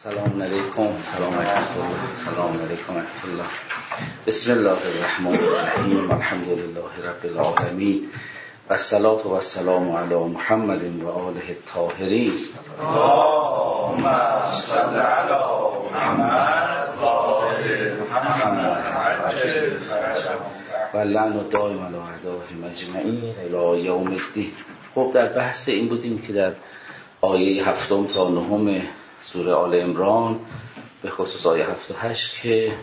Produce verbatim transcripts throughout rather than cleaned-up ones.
سلام علیکم. سلام علیکم. سلام علیکم ورحمة الله. بسم الله الرحمن الرحیم. الحمد لله رب العالمین و الصلاة و السلام علی محمد و آله الطاهرین. اللهم صل علی محمد و آل محمد عجل فرجهم و لعن دائم علی اعدائهم اجمعین الی یوم الدین. خب در بحث این بودیم که در آیه هفتم تا نهم سوره آل عمران، به خصوص آیه هفت و هشت، که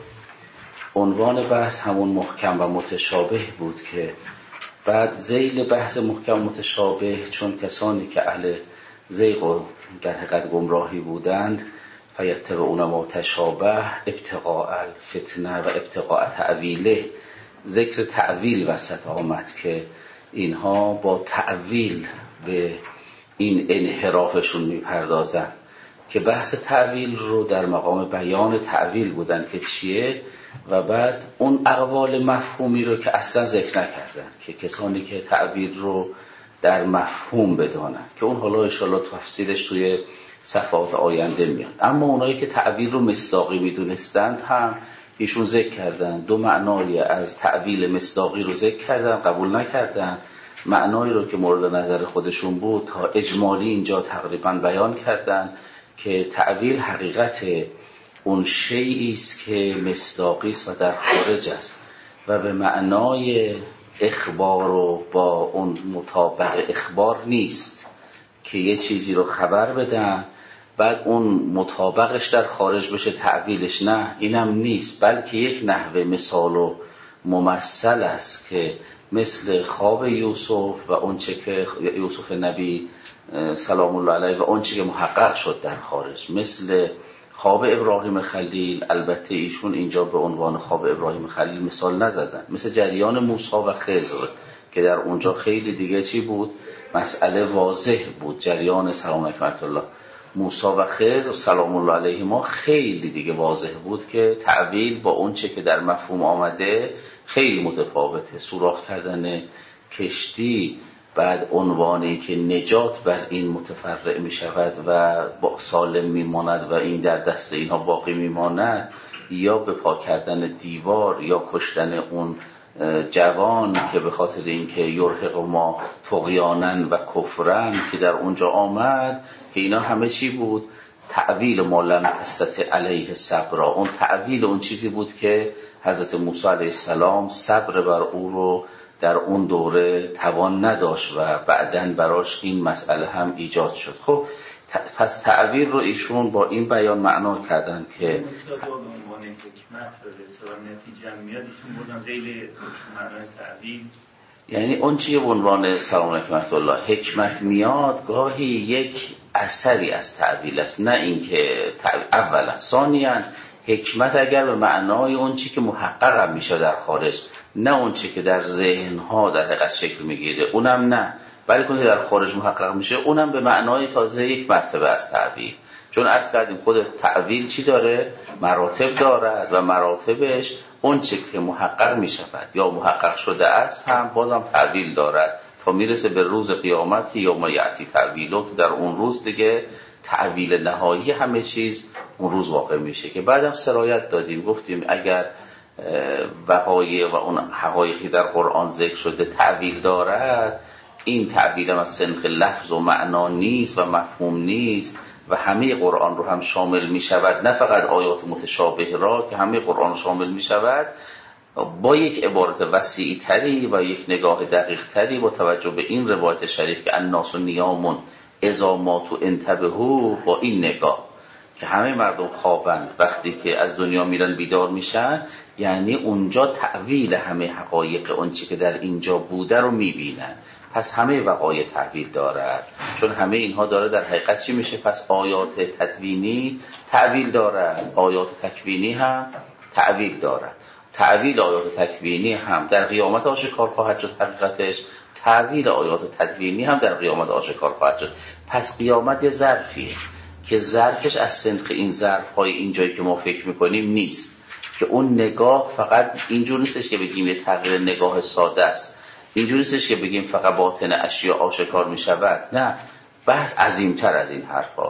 عنوان بحث همون محکم و متشابه بود که بعد ذیل بحث محکم و متشابه، چون کسانی که اهل زیغ و در حقیقت گمراهی بودند، فیتبعون ما تشابه ابتغاء الفتنه و ابتغاء تأویله، ذکر تأویل وسط آمد که اینها با تأویل به این انحرافشون میپردازن، که بحث تأویل رو در مقام بیان تأویل بودن که چیه، و بعد اون اقوال مفهومی رو که اصلا ذکر نکردن، که کسانی که تأویل رو در مفهوم بدانن، که اون حالا انشاءالله تفصیلش توی صفحات آینده میاد. اما اونایی که تأویل رو مصداقی میدونستند هم ایشون ذکر کردن، دو معنایی از تأویل مصداقی رو ذکر کردن، قبول نکردن. معنایی رو که مورد نظر خودشون بود تا اجمالی اینجا تقریبا بیان کردن که تأویل حقیقت اون شیئی است که مصداقی است و در خارج است و به معنای اخبار و با اون مطابق اخبار نیست که یه چیزی رو خبر بدن بعد اون مطابقش در خارج بشه تأویلش. نه، اینم نیست، بلکه یک نحوه مثال و ممثل است که مثل خواب یوسف و اون چه که یوسف نبی سلام الله علیه و اون چه که محقق شد در خارج، مثل خواب ابراهیم خلیل. البته ایشون اینجا به عنوان خواب ابراهیم خلیل مثال نزدن، مثل جریان موسی و خضر که در اونجا خیلی دیگه چی بود، مسئله واضح بود. جریان سلام علیکم الله موسی و خضر سلام الله علیه ما خیلی دیگه واضح بود که تعبیل با اون چه که در مفهوم آمده خیلی متفاوته. سوراخ کردن کشتی، بعد عنوانی که نجات بر این متفرع می شود و با سالم می ماند و این در دست اینها باقی می ماند، یا به پا کردن دیوار یا کشتن اون جوان که به خاطر اینکه یرهق ما طغیانن و کفرن که در اونجا آمد، که اینا همه چی بود؟ تعویل ما لم تستطع علیه صبر. اون تعویل اون چیزی بود که حضرت موسی علیه السلام صبر بر او رو در اون دوره توان نداشت و بعداً براش این مسئله هم ایجاد شد. خب پس تعبیر رو ایشون با این بیان معنا کردن که یعنی اون چیه عنوان سلام علیکم ورحمة الله حکمت میاد، گاهی یک اثری از تعبیر است، نه اینکه اولا. ثانیاً حکمت اگر به معنای اون چی که محقق هم میشه در خارج، نه اون چی که در ذهنها در حقیقت شکل میگیره، اونم نه، بلکه اون که در خارج محقق میشه اونم به معنای تازه یک مرتبه از تعبیر. چون عرض کردیم خود تعبیر چی داره؟ مراتب دارد و مراتبش اون چی که محقق میشود یا محقق شده است هم بازم تعبیر دارد تا میرسه به روز قیامت که یوم یأتی تعبیرو، که در اون روز دیگه تعبیر نهایی همه چیز اون روز واقع میشه. که بعدم سرایت دادیم، گفتیم اگر وقایع و اون حقایقی در قرآن ذکر شده تعبیر دارد، این تعبیر هم از سنخ لفظ و معنا نیست و مفهوم نیست و همه قرآن رو هم شامل می شود، نه فقط آیات متشابه را که همه قرآن شامل می شود. با یک عبارت وسیع تری و یک نگاه دقیق تری با توجه به این روایت شریف که الناس نیامون اذا ماتوا انتبهوا، با این نگاه که همه مردم خوابند، وقتی که از دنیا میرن بیدار میشن، یعنی اونجا تأویل همه حقایق اون چی که در اینجا بوده رو میبینن. پس همه وقایع تأویل دارد، چون همه اینها داره در حقیقت چی میشه؟ پس آیات تدوینی تأویل دارد، آیات تکوینی هم تأویل دارد. تأویل آیات تکوینی هم در قیامت آشکار خواهد شد حقیقتش، تأویل آیات تدوینی هم در قیامت آشکار خواهد شد. پس قیامت یه ظرفیه که ظرفش از سنخ این ظرف های اینجایی که ما فکر میکنیم نیست، که اون نگاه فقط اینجور نیستش که بگیم یه تغییر نگاه ساده است، اینجور نیستش که بگیم فقط باطن اشیا آشکار میشود. نه، بحث عظیمتر از این حرف هاست.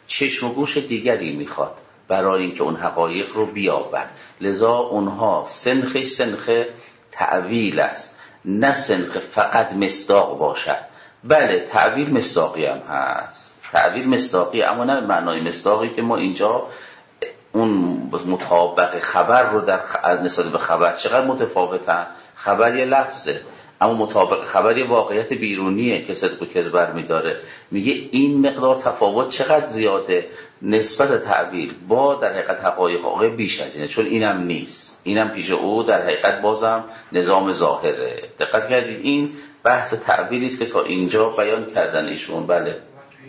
چشم و گوش دیگری میخواد برای اینکه اون حقایق رو بیابد. لذا اونها سنخش سنخ تعویل است، نه سنخ فقط مصداق باشد. بله تعویل مصداقی هم هست، تعویل مصداقی، اما نه معنای مصداقی که ما اینجا اون مطابق خبر رو در از نسبت به خبر چقدر متفاوتن. خبر یه لفظه اما مطابق خبر یه واقعیت بیرونیه که صدق و کذب برمی‌داره. میگه این مقدار تفاوت چقدر زیاده نسبت تعبیر با در حقیقت حقایق واقع بیش از اینه، چون اینم نیست، اینم پیش او در حقیقت بازم نظام ظاهره. دقت کردید این بحث تعبیری است که تا اینجا بیان کردن ایشون. بله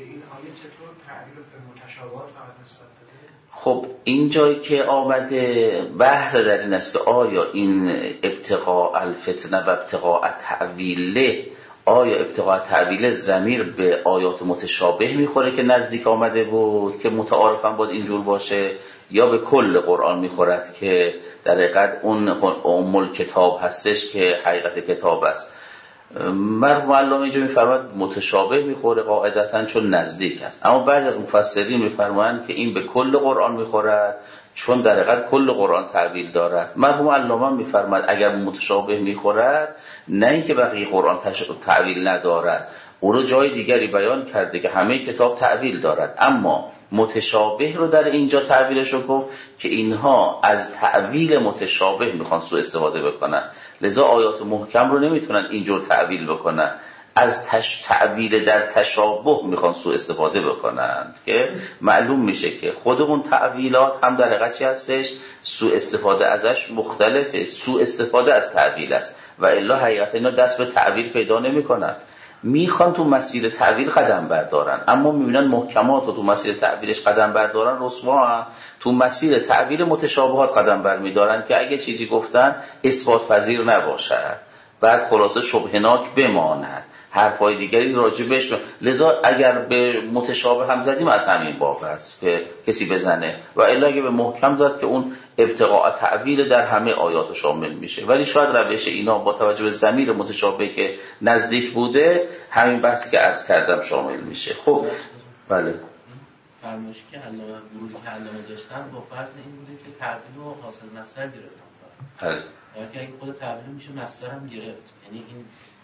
خب این جایی که آمده بحث در این است که آیا این ابتغاء الفتنه و ابتغاء تعویله، آیا ابتغاء تعویله ضمیر به آیات متشابه میخوره که نزدیک آمده بود که متعارفاً باید اینجور باشه، یا به کل قرآن میخورد که در حقیقت اون ام کتاب هستش که حقیقت کتاب است؟ مرحوم علامه اینجا میفرماید متشابه میخوره قاعدتاً چون نزدیک است، اما بعضی از مفسرین میفرمایند که این به کل قرآن میخورد چون در حقیقت کل قرآن تعبیر دارد. مرحوم علامه میفرماید اگر متشابه میخورد نه اینکه بقیه قرآن تعبیر ندارد، او رو جای دیگری بیان کرده که همه کتاب تعبیر دارد، اما متشابه رو در اینجا تعبیرش رو گفت که اینها از تعبیر متشابه میخوان سوء استفاده بکنن، لذا آیات محکم رو نمیتونن اینجور تعبیر بکنن، از تش... تعبیر در تشابه میخوان سوء استفاده بکنن که معلوم میشه که خود اون تعبیرات هم در حقیقت چی هستش؟ سوء استفاده ازش مختلفه، سوء استفاده از تعبیر است و الا حقیقت اینا دست به تعبیر پیدا نمیکنن، میخوان تو مسیر تعبیر قدم بردارن اما میبینن محکمات و تو مسیر تعبیرش قدم بردارن رسوا هم تو مسیر تعبیر متشابهات قدم برمیدارن که اگه چیزی گفتن اثبات پذیر نباشد، بعد خلاصه شبهناک بماند، حرفای دیگری راجع بهش. لذا اگر به متشابه هم زدیم از همین باب است که کسی بزنه، و الا اگه به محکم زد که اون ابتغاء تعبیر در همه آیات شامل میشه. ولی شاید روش اینا با توجه به ضمیر متشابه که نزدیک بوده همین بحثی که عرض کردم شامل میشه. خب بله فرمایشی که علامه گروهی که علامه داشتن با فرض این بوده که تعبیر رو حاصل مصدر گرفتن. بله یعنی که اگه خود تعبیر میشه مصدر هم گرفت، یعنی این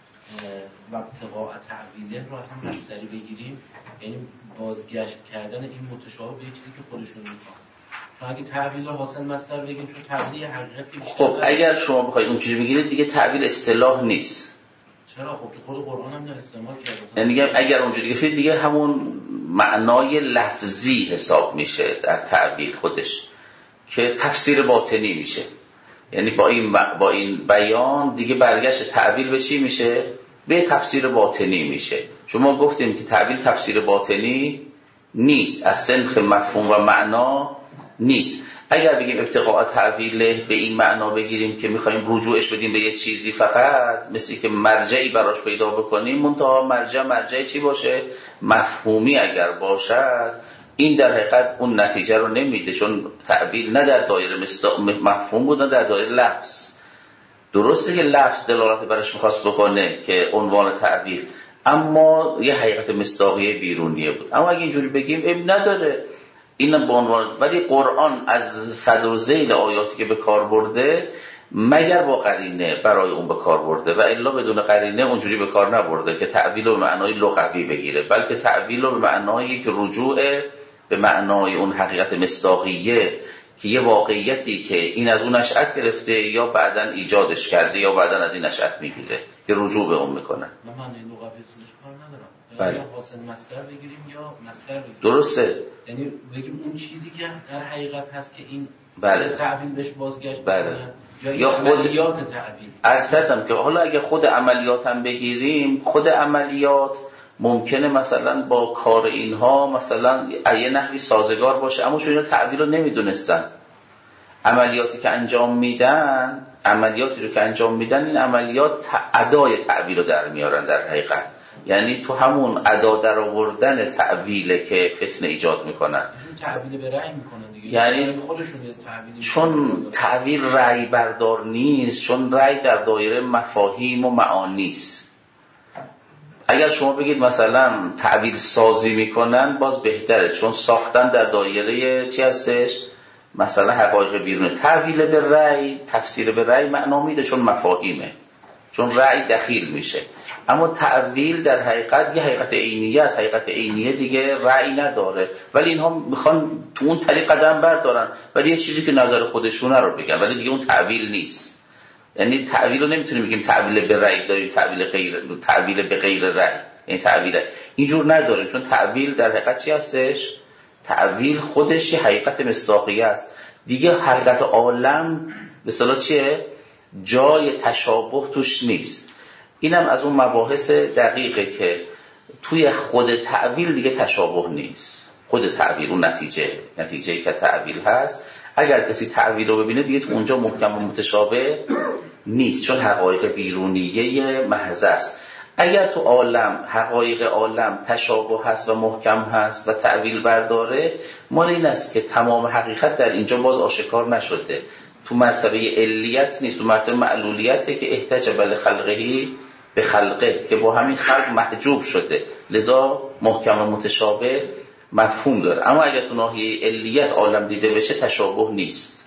و ابتغاء تعبیله رو اصلا مصدری بگیریم یعنی بازگشت کردن این متشابه به چیزی که خودشون میخوان. چون اگه تعبیر رو حاصل مصدر بگیم چون تعبیر یه حقیقتی بیشتر. خب اگر شما بخواید اونجوری بگیرید دیگه تعبیر اصطلاح نیست. چرا؟ خب که خود قرآن هم استعمال کرده. یعنی اگر اونجوری بگیرید دیگه همون معنای لفظی حساب میشه در تعبیر خودش که تفسیر باطنی میشه. یعنی با این با این بیان دیگه برگشت تعبیر به چی میشه؟ به تفسیر باطنی میشه. شما گفتیم که تعبیر تفسیر باطنی نیست، از سنخ مفهوم و معنا نیست. اگر بگیم ابتغاء تعبیله به این معنا بگیریم که میخوایم رجوعش بدیم به یه چیزی فقط، مثل که مرجعی براش پیدا بکنیم، منتها مرجع مرجع چی باشه؟ مفهومی اگر باشد این در حقیقت اون نتیجه رو نمیده، چون تعبیر نه در دایره مفهوم بود نه در دایره لفظ. درسته که لفظ دلالت برش میخواست بکنه که عنوان تعبیر، اما یه حقیقت مصداقیه بیرونیه بود. اما اگه اینجوری بگیم اب نداره اینم به عنوان، ولی قرآن از صدر و ذیل آیاتی که به کار برده مگر با قرینه برای اون به کار برده و الا بدون قرینه اونجوری به کار نبرده که تعبیر رو به معنای لغوی بگیره، بلکه تعبیر رو به معنایی که رجوع به معنای اون حقیقت مصداقیه که یه واقعیتی که این از اون نشأت گرفته یا بعداً ایجادش کرده یا بعداً از این نشأت میگیره که رجوع به اون میکنه. من معنی لغوی سوش کار ندارم. بله. یا حاصل مصدر بگیریم یا مصدر بگیریم. درسته. یعنی بگیم اون چیزی که در حقیقت هست که این بله. تعبیر بهش بازگشت بله. یا, یا خود عملیات تعبیر. عرض کردم که حالا اگه خود عملیات هم بگیریم، خود عملیات ممکنه مثلا با کار اینها مثلا یه نحوی سازگار باشه، اما چون اینا تعبیر رو نمیدونستن، عملیاتی که انجام میدن عملیاتی رو که انجام میدن این عملیات ادای تعبیر رو در میارن در حقیقت، یعنی تو همون ادا در آوردن تعبیله که فتنه ایجاد میکنن. تعبیر به رأی میکنن دیگه، یعنی خودشون یه تعبیر، چون تعبیر رأی بردار نیست، چون رأی در دایره مفاهیم و معانی است. اگر شما بگید مثلا تعبیر سازی میکنن باز بهتره، چون ساختن در دایره چی هستش؟ مثلا حقایق بیرونه. تعبیر به رأی، تفسیر به رأی معنا میده چون مفاهیمه، چون رأی دخیل میشه. اما تعویل در حقیقت یه حقیقت عینیه است، حقیقت عینیه دیگه رأی نداره، ولی اینها میخوان تو اون طریق قدم بردارن، ولی یه چیزی که نظر خودشونه رو بگن، ولی دیگه اون تعویل نیست. یعنی تعویل رو نمیتونیم بگیم تعویل به رأی داریم، تعویل غیر، تعویل به غیر رأی، یعنی تعویل اینجور نداره، چون تعویل در حقیقت چی هستش؟ تعویل خودش یه حقیقت مصداقیه است دیگه. حقیقت عالم به اصطلاح چیه؟ جای تشابه توش نیست. اینم از اون مباحث دقیقه که توی خود تعویل دیگه تشابه نیست. خود تعویل اون نتیجه نتیجه‌ای که تعویل هست، اگر کسی تعویل رو ببینه دیگه تو اونجا محکم و متشابه نیست، چون حقایق بیرونیه محض است. اگر تو عالم حقایق عالم تشابه هست و محکم هست و تعویل برداره، مال این است که تمام حقیقت در اینجا باز آشکار نشده، تو مرتبه علیت نیست، تو مرتبه معلولیته که احتجب لخلقه به خلقه، که با همین خلق محجوب شده، لذا محکم و متشابه مفهوم داره. اما اگر تو ناحیه علیت عالم دیده بشه تشابه نیست،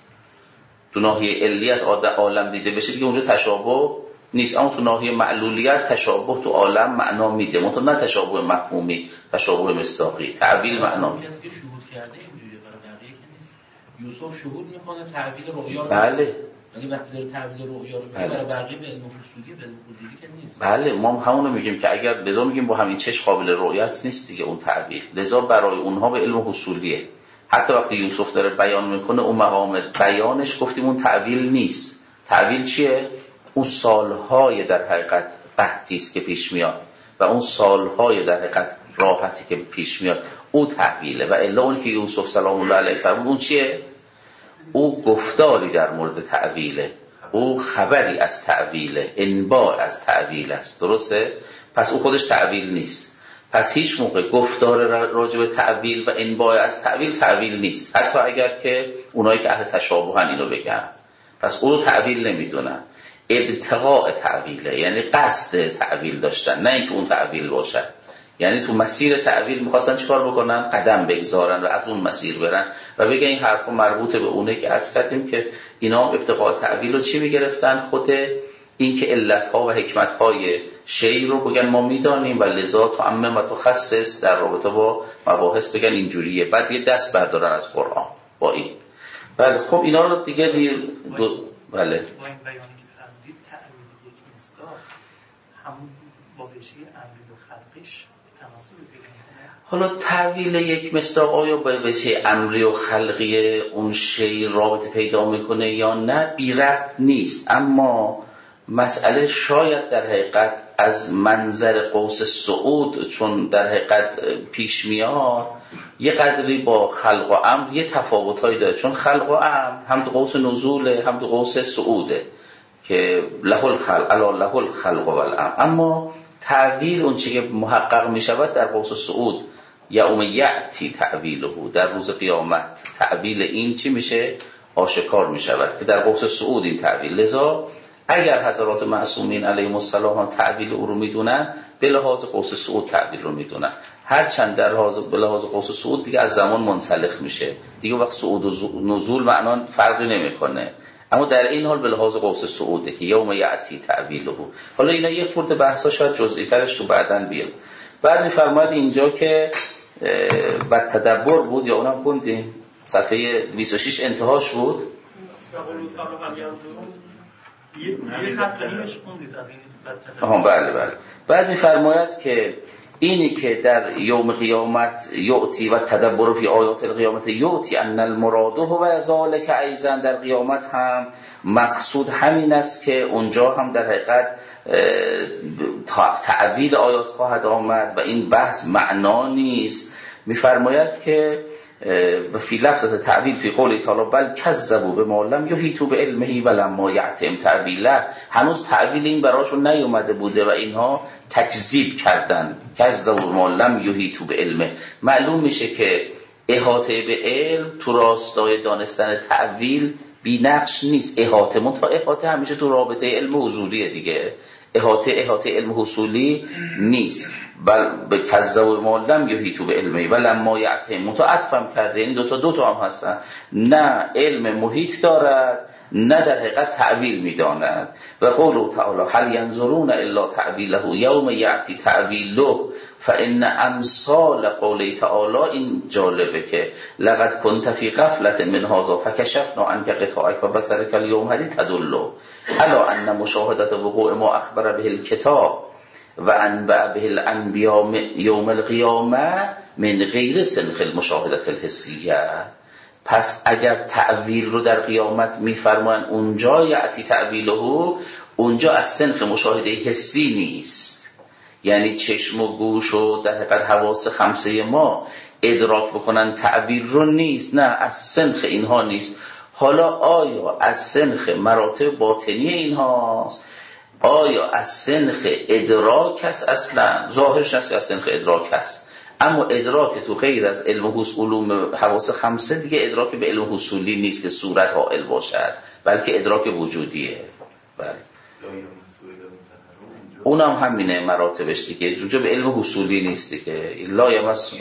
تو ناحیه علیت عالم دیده بشه دیگه اونجا تشابه نیست. اما تو ناحیه معلولیت تشابه تو عالم معنا میده، منتها نه تشابه مفهومی، تشابه مصداقی. تعبیل معنا میده. شهود کرده اینجوریه، برای بقیه که نیست. یوسف شهود میکنه تعبیل رؤیا رو. بله. یعنی وقتی داره تعبیل رؤیا رو میگه، برای بقیه به علم فلسفی به علم حضوری که نیست. بله، ما همون رو میگیم که اگر لذا میگیم با همین چش قابل رؤیت نیست دیگه اون تعبیل، لذا برای اونها به علم حصولیه. حتی وقتی یوسف داره بیان میکنه اون مقام بیانش گفتیم اون تعبیل نیست. تعبیل چیه؟ اون سالهای در حقیقت قحطی است که پیش میاد و اون سالهای در حقیقت راحتی که پیش میاد، او تعبیله. و الا اون که یوسف سلام الله علیه فرمود اون چیه؟ او گفتاری در مورد تعبیله، او خبری از تعبیله، انباء از تعبیل است. درسته؟ پس او خودش تعبیل نیست. پس هیچ موقع گفتار راجع به تعبیل و انباء از تعبیل تعبیل نیست، حتی اگر که اونایی که اهل تشابهن اینو بگن. پس او رو تعبیل نمیدونن. ابتغاء تعبیله، یعنی قصد تعبیل داشتن، نه اینکه اون تعبیل باشه. یعنی تو مسیر تعبیل می‌خواستن چیکار بکنن؟ قدم بگذارن و از اون مسیر برن و بگن این حرفا مربوط به اونه که عرض کردیم که اینا ابتغاء تعبیل رو چی می‌گرفتن؟ خود این که علت‌ها و حکمت‌های شیء رو بگن ما می‌دانیم و لذا تو عمم و تخصص در رابطه با مباحث بگن اینجوریه، بعد یه دست بردارن از قرآن با این. بله خب اینا رو دیگه دیر دو... بله همون با بهشه امری و خلقش تناسب بگیریم. حالا تعویل یک مصداق آیا با بهشه امری و خلقی اون شی رابطه پیدا میکنه یا نه، بی ربط نیست. اما مسئله شاید در حقیقت از منظر قوس صعود چون در حقیقت پیش میاد یه قدری با خلق و امر یه تفاوتایی داره، چون خلق و امر هم تو قوس نزوله هم تو قوس صعوده که له الخلق الا له الخلق والامر. اما تعویل اون چیزی که محقق می شود در قوس صعود یوم یأتی تعویله، در روز قیامت تعویل این چی میشه؟ آشکار می شود که در قوس صعود این تعویل. لذا اگر حضرات معصومین علیهم السلام تعویل او رو میدونن، به لحاظ قوس صعود تعویل رو میدونن، هرچند در به لحاظ قوس صعود دیگه از زمان منسلخ میشه دیگه، وقت صعود و نزول معنا فرقی نمیکنه. اما در این حال به لحاظ قوس صعوده که یوم یأتی تعویله. حالا اینا یه خورده بحثا شاید جزئی ترش تو بعداً بیاد. بعد میفرماید اینجا که بعد تدبر بود، یا اونم خوندیم صفحه بیست و شش انتهاش بود. یه خط نیمش خوندید از این آها بله بله. بعد میفرماید که اینی که در یوم قیامت یعطی و تدبر فی آیات القیامت یعطی ان المراده و ذالک ایضا، در قیامت هم مقصود همین است که اونجا هم در حقیقت تعویل آیات خواهد آمد و این بحث معنا نیست. میفرماید که و فی لفظ تعویل فی قول تعالی بل کذبوا بما لم یحیطوا بعلمه ولما یأتهم تعویله، هنوز تعویل این براشون نیومده بوده و اینها تکذیب کردن. کذبوا بما لم یحیطوا بعلمه، معلوم میشه که احاطه به علم تو راستای دانستن تعویل بی نقش نیست. احاطه منتها احاطه همیشه تو رابطه علم حضوریه دیگه. احاطه احاطه علم حصولی نیست، بل به کذاب مالدم یحیطوا به علمی و لما یعتهم متعطفم کرده. این دوتا دوتا هم هستن، نه علم محیط دارد نه در حقیقت تعبیر میداند. و قوله تعالی هل ینظرون الا تعبیله یوم یأتی تعبیله فان امثال قوله تعالی. این جالبه که لقد كنت فی غفلة من هذا فکشفنا عنک غطاءک فبصرک اليوم حدید تدل الا ان مشاهدة وقوع ما اخبر به الکتاب و انبأ به الانبیاء یوم القیامه من غیر سنخ المشاهدة الحسیه. پس اگر تعویل رو در قیامت میفرمان اونجا یعتی تعویله، اونجا از سنخ مشاهده حسی نیست، یعنی چشم و گوش و در حقیقت حواس خمسه ما ادراک بکنن تعبیر رو نیست، نه از سنخ اینها نیست. حالا آیا از سنخ مراتب باطنی اینهاست؟ آیا از سنخ ادراک هست؟ اصلا ظاهرش هست که از سنخ ادراک هست، اما ادراک تو غیر از علم علوم حواس خمسه دیگه ادراک به علم حصولی نیست که صورت حائل باشد، بلکه ادراک وجودیه. بله اونم هم همینه مراتبش دیگه، اونجا به علم حصولی نیست دیگه. لا یمس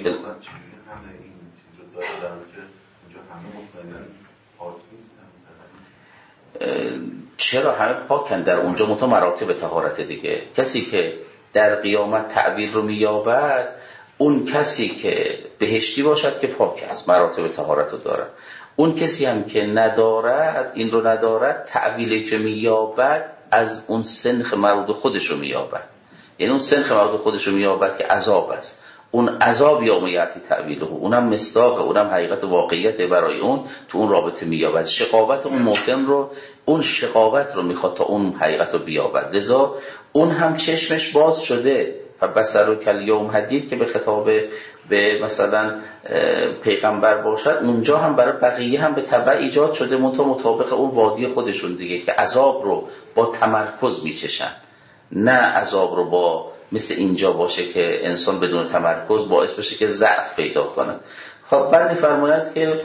چرا همه پاکن در اونجا، متا مراتب طهارت دیگه. کسی که در قیامت تعبیر رو مییابد اون کسی که بهشتی باشد که پاک است، مراتب طهارت رو دارد. اون کسی هم که ندارد، این رو ندارد، تعبیری که مییابد از اون سنخ مربوط خودش رو مییابد، یعنی اون سنخ مربوط خودش رو مییابد که عذاب است. اون عذاب یا میاتی تعبیله، اونم مصداق، اونم حقیقت واقعیت برای اون تو اون رابطه مییابد. شقاوت اون موتن رو، اون شقاوت رو میخواد تا اون حقیقت رو بیابد. لذا اون هم چشمش باز شده. فبصرک الیوم حدید که به خطاب به مثلا پیغمبر باشد، اونجا هم برای بقیه هم به تبع ایجاد شده، منتها مطابق اون وادی خودشون دیگه، که عذاب رو با تمرکز میچشن، نه عذاب رو با مثل اینجا باشه که انسان بدون تمرکز باعث بشه که ضعف پیدا کنه. خب بعد می‌فرماید که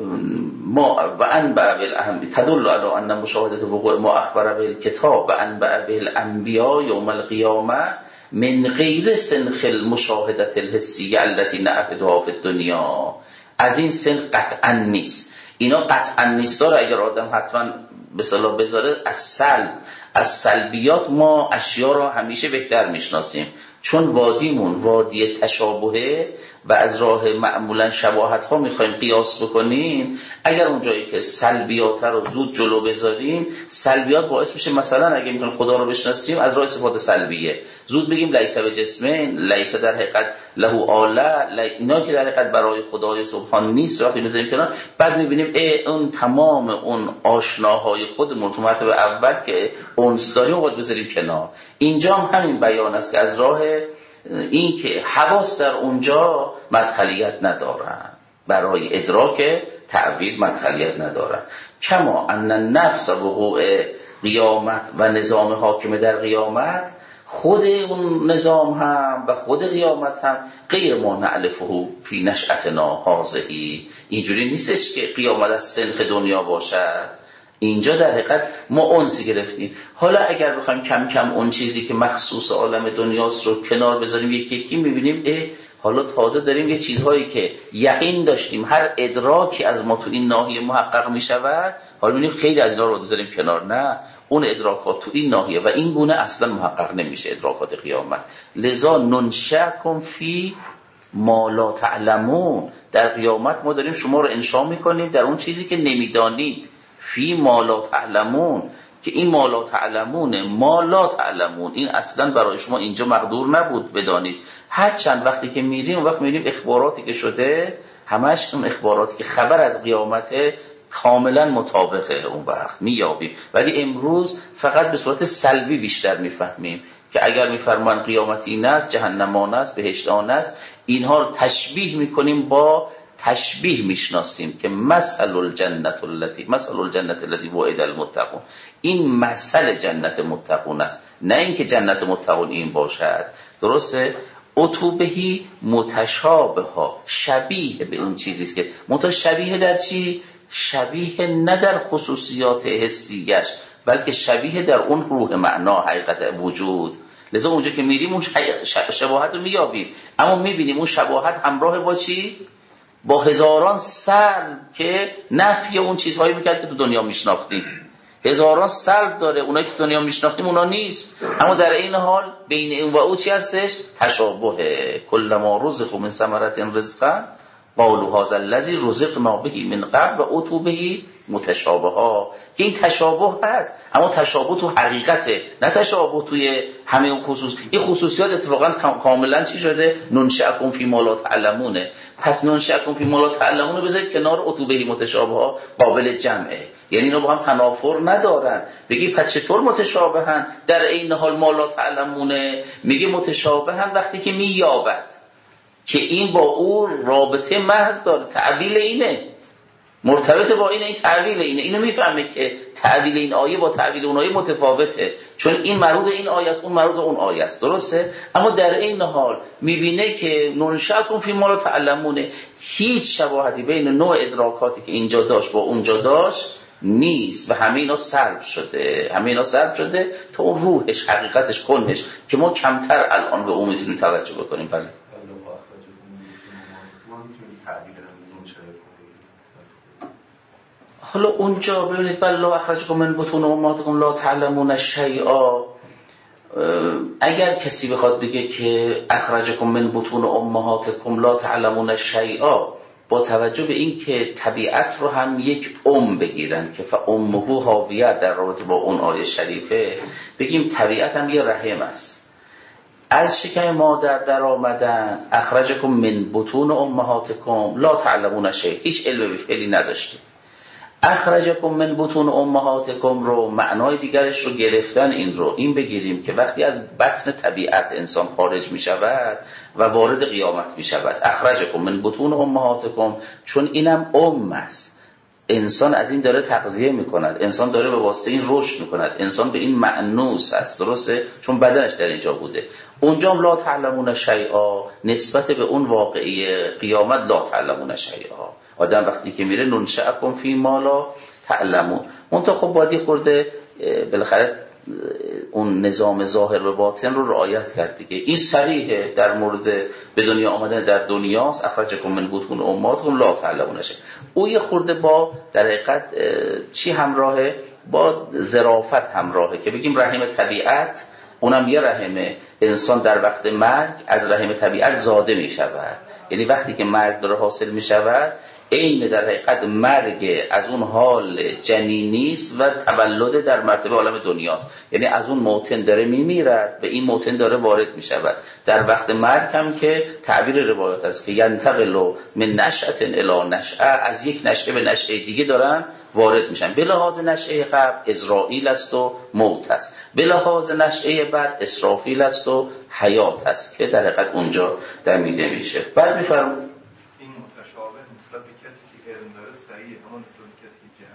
ما و انبأ بالاهم تدل علی ان مشاهده وقوع ما اخبر به الکتاب و انبأ به الانبیاء یوم القیامه من غیر سنخ المشاهده الحسیه التي نعهدها فی الدنیا. از این سن قطعا نیست، اینا قطعا نیست داره. اگر آدم حتما به صلاح بذاره از سلب از سلبیات ما اشیا را همیشه بهتر میشناسیم، چون وادیمون وادی تشابهه و از راه معمولا شباهت ها میخوایم قیاس بکنیم. اگر اونجایی که سلبیات رو زود جلو بذاریم، سلبیات باعث میشه مثلا اگه میخوایم خدا رو بشناسیم از راه صفات سلبیه زود بگیم لیس به جسمین، لیس در حقیقت له آله، اینا که در حقیقت برای خدای سبحان نیست، وقتی بذاریم کنار بعد میبینیم ای اون تمام اون آشناهای خودمون تو مرتبه اول که اونس داریم باید بذاریم کنار. اینجا هم همین بیان است که از راه این که حواس در اونجا مدخلیت ندارن، برای ادراک تعبیر مدخلیت ندارن. کما ان نفس وقوع قیامت و نظام حاکم در قیامت، خود اون نظام هم و خود قیامت هم غیر ما نعلفه فی نشأتنا هذه، اینجوری نیستش که قیامت از سنخ دنیا باشد. اینجا در حقیقت ما انسی گرفتیم. حالا اگر بخوایم کم کم اون چیزی که مخصوص عالم دنیاست رو کنار بذاریم یکی یکی، میبینیم اه حالا تازه داریم یه چیزهایی که یقین داشتیم هر ادراکی از ما تو این ناحیه محقق میشود، حالا میبینیم خیلی از اینا رو بذاریم کنار، نه اون ادراکات تو این ناحیه و این گونه اصلا محقق نمیشه ادراکات قیامت. لذا ننشأکم فی ما لا تعلمون، در قیامت ما داریم شما رو انشا میکنیم در اون چیزی که نمیدانید. فی ما لا تعلمون، که این ما لا تعلمونه، ما لا تعلمون این اصلا برای شما اینجا مقدور نبود بدانید. هر چند وقتی که میریم وقت میریم اخباراتی که شده همش اون اخباراتی که خبر از قیامت کاملا مطابقه اون وقت میابیم، ولی امروز فقط به صورت سلبی بیشتر میفهمیم که اگر میفرمان قیامت این است، جهنم آن است، بهشت آن است، اینها رو تشبیه میکنیم با تشبیه میشناسیم که مثل الجنت التي مثل الجنت التي وعد المتقون، این مثل جنت متقون است، نه اینکه جنت متقون این باشد. درسته؟ اتوبهی متشابه ها، شبیه به اون چیزی است که متشابه در چی؟ شبیه نه در خصوصیات حسیش، بلکه شبیه در اون روح معنا حقیقت وجود. لذا اونجا که میریم اون شباهت رو میابیم، اما میبینیم اون شباهت همراه با چی؟ با هزاران سلب که نفی اون چیزهایی میکرد که تو دنیا میشناختیم. هزاران سلب داره، اونایی که دنیا میشناختیم اونا نیست، اما در این حال بین اون و او چی هستش؟ تشابهه. کلما رزقوا من ثمرة رزقا قالوا هذا الذی رزقنا به من قبل و اتوا به متشابها. که این تشابه هست، اما تشابه تو حقیقته، نه تشابه توی همه اون خصوص. این خصوصیات اتفاقا کاملا چی شده؟ ننشأکم فی ما لا تعلمونه. پس ننشأکم فی ما لا تعلمونه بذارید کنار اتوا به متشابها، قابل جمعه، یعنی اینا با هم تنافر ندارن. بگی پس چطور متشابهن در این حال ما لا تعلمونه؟ میگه متشابهن وقتی که مییابد که این با او رابطه محض داره. تعبیل اینه، مرتبط با اینه، این تعبیل اینه. اینو میفهمه که تعبیل این آیه با تعبیل اون آیه متفاوته، چون این مربوط این آیه است، اون مربوط اون آیه است، درسته؟ اما در این حال میبینه که ننشأکم فی ما لا تعلمونه، هیچ شباهتی بین نوع ادراکاتی که اینجا داشت با اونجا داشت نیست و همه اینا سلب شده، همه اینا سلب شده تا اون روحش، حقیقتش، کنش که ما کمتر الان به اون میتونیم توجه بکنیم. بله حالا اونجا ببینید بلا اخرجکم من بطون امهاتکم لا تعلمون شیئا، اگر کسی بخواد بگه که اخرجکم من بطون امهاتکم لا تعلمون شیئا، با توجه به این که طبیعت رو هم یک ام بگیرن که فامه هاویه در رابطه با اون آیه شریفه، بگیم طبیعت هم یه رحم است، از شکم مادر در آمدن. اخرجکم من بطون امهاتکم لا تعلمون شیئا، هیچ علم به فعلی نداشتیم. اخرجکم من بطون امهاتکم رو معنای دیگرش رو گرفتن، این رو این بگیریم که وقتی از بطن طبیعت انسان خارج می شود و وارد قیامت می شود، اخرجکم من بطون امهاتکم، چون اینم ام است، انسان از این داره تغذیه می کند، انسان داره به واسطه این رشد می کند، انسان به این مأنوس است، درسته؟ چون بدنش در اینجا بوده. اونجا هم لا تعلمون شیئا، نسبت به اون واقعی قیامت لا تعلمون شیئا. آدم وقتی که میره ننشأکم فی ما لا تعلمون، اون تا خب بادی خورده بالاخره اون نظام ظاهر و باطن رو رعایت کرد دیگه. این صریحه در مورد به دنیا آمدن در دنیاست، اخرجکم من بطون امهاتکم لا تعلمون شیئا. او یه خورده با در حقیقت چی همراهه؟ با ظرافت همراهه که بگیم رحم طبیعت، اونم یه رحمه، انسان در وقت مرگ از رحم طبیعت زاده می شود، یعنی وقتی که مرگ داره حاصل می شود این در حقیقت مرگ از اون حال جنینیست و تولد در مرتبه عالم دنیاست، یعنی از اون موطن داره میمیرد به این موطن داره وارد می شود. در وقت مرگ هم که تعبیر روایات است که ینتقل من نشأة الی نشأة، از یک نشأه به نشأه دیگه دارن وارد میشن. به لحاظ نشأه قبل اسرائیل است و موت است، به لحاظ نشأه بعد اسرافیل است و حیات است که در حقیقت اونجا در میده میشه. بعد میفرم این متشابه نسبت به کسی که علم داره صحیحه، اما نسبت به کسی که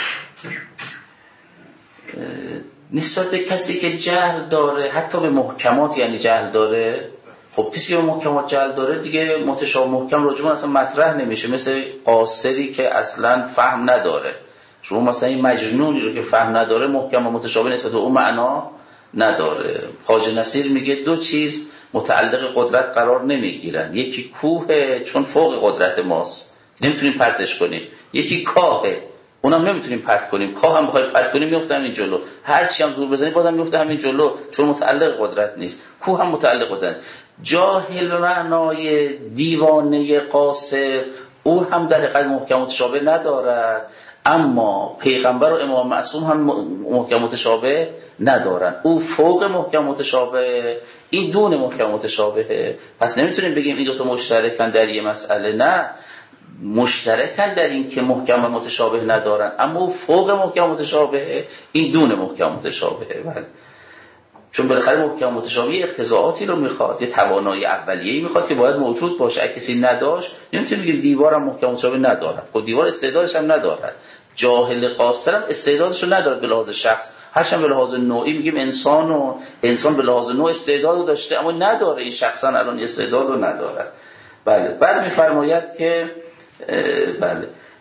جهل داره، نسبت به کسی که جهل داره، حتی به محکمات یعنی جهل داره، خب کسی که به محکمات جهل داره دیگه متشابه محکم راجع به اصلا مطرح نمیشه. مثل قاصری که اصلا فهم نداره، شما مثلا این مجنونی رو که فهم نداره محکم و متشابه نسبت به اون معنا نداره. خواجه نصیر میگه دو چیز متعلق قدرت قرار نمیگیرن، یکی کوه چون فوق قدرت ماست نمیتونیم پرتش کنیم، یکی کاهه اونم نمیتونیم پرت کنیم، کاه هم بخواید پرت کنیم میفته همین جلو، هر چی هم زور بزنید بازم میفته همین جلو چون متعلق قدرت نیست. کوه هم متعلق قدرت. جاهل به معنای دیوانه قاصر او هم در حقیقت محکم متشابه ندارد، اما پیغمبر و امام معصوم هم محکم متشابه ندارن، او فوق محکم متشابه، این دون محکم متشابهه. پس نمیتونیم بگیم این دوتا مشترکن در یه مسئله، نه، مشترکن در این که محکم و متشابه ندارن، اما او فوق محکم متشابهه، این دون محکم متشابهه. بله، چون بالاخره محکم متشابه اقتضاعاتی رو میخواد، یه توانایی اولیه‌ای میخواد که باید موجود باشه. اگه کسی نداشت نمیتونیم بگیم دیوارم محکم متشابه ندارد، خب دیوار استعدادش هم ندارد. جاهل قاصر هم استعدادش رو نداره به لحاظ شخص، هرچند به لحاظ نوعی میگیم انسان و انسان به لحاظ نوع استعداد رو داشته اما نداره، این شخصا الان استعداد رو نداره. بله، بعد میفرماید که بله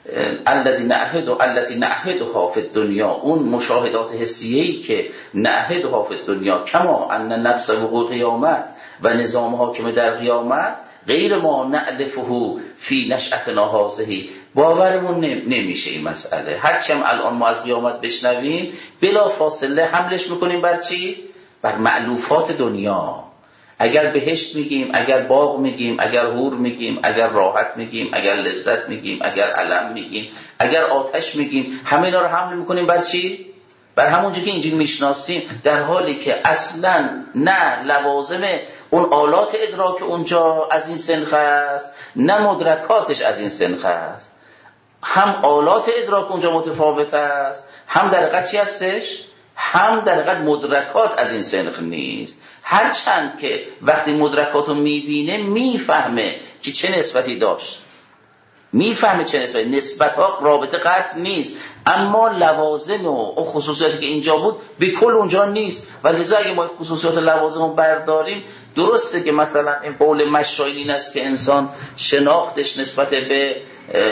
الذی نعهد و التي نعهدها فی الدنیا، اون مشاهدات حسیه‌ای که نعهدها فی الدنیا کما ان نفس وقوع قیامت و نظام حاکم در قیامت غیر ما نعلفه فی نشأتنا هذه، باورمون نمیشه این مسئله. هرچی هم الان ما از قیامت بشنویم بلا فاصله حملش میکنیم بر چی؟ بر مألوفات دنیا. اگر بهشت میگیم، اگر باغ میگیم، اگر حور میگیم، اگر راحت میگیم، اگر لذت میگیم، اگر علم میگیم، اگر آتش میگیم، همه اینا رو حمل میکنیم بر چی؟ بر همونجا که اینجوری میشناسیم، در حالی که اصلا نه لوازم اون آلات ادراک اونجا از این سنخ است، نه مدرکاتش از این سنخ است. هم آلات ادراک اونجا متفاوت است، هم در حقیقت چی هستش؟ هم در حقیقت مدرکات از این سنخ نیست. هرچند که وقتی مدرکات رو میبینه میفهمه که چه نسبتی داشت، میفهمه چه نسبتی، نسبت ها رابطه قطع نیست، اما لوازم و خصوصیاتی که اینجا بود به کل اونجا نیست. و لذا اگه ما خصوصیات لوازم رو برداریم، درسته که مثلا این قول مشایخ این است که انسان شناختش نسبت به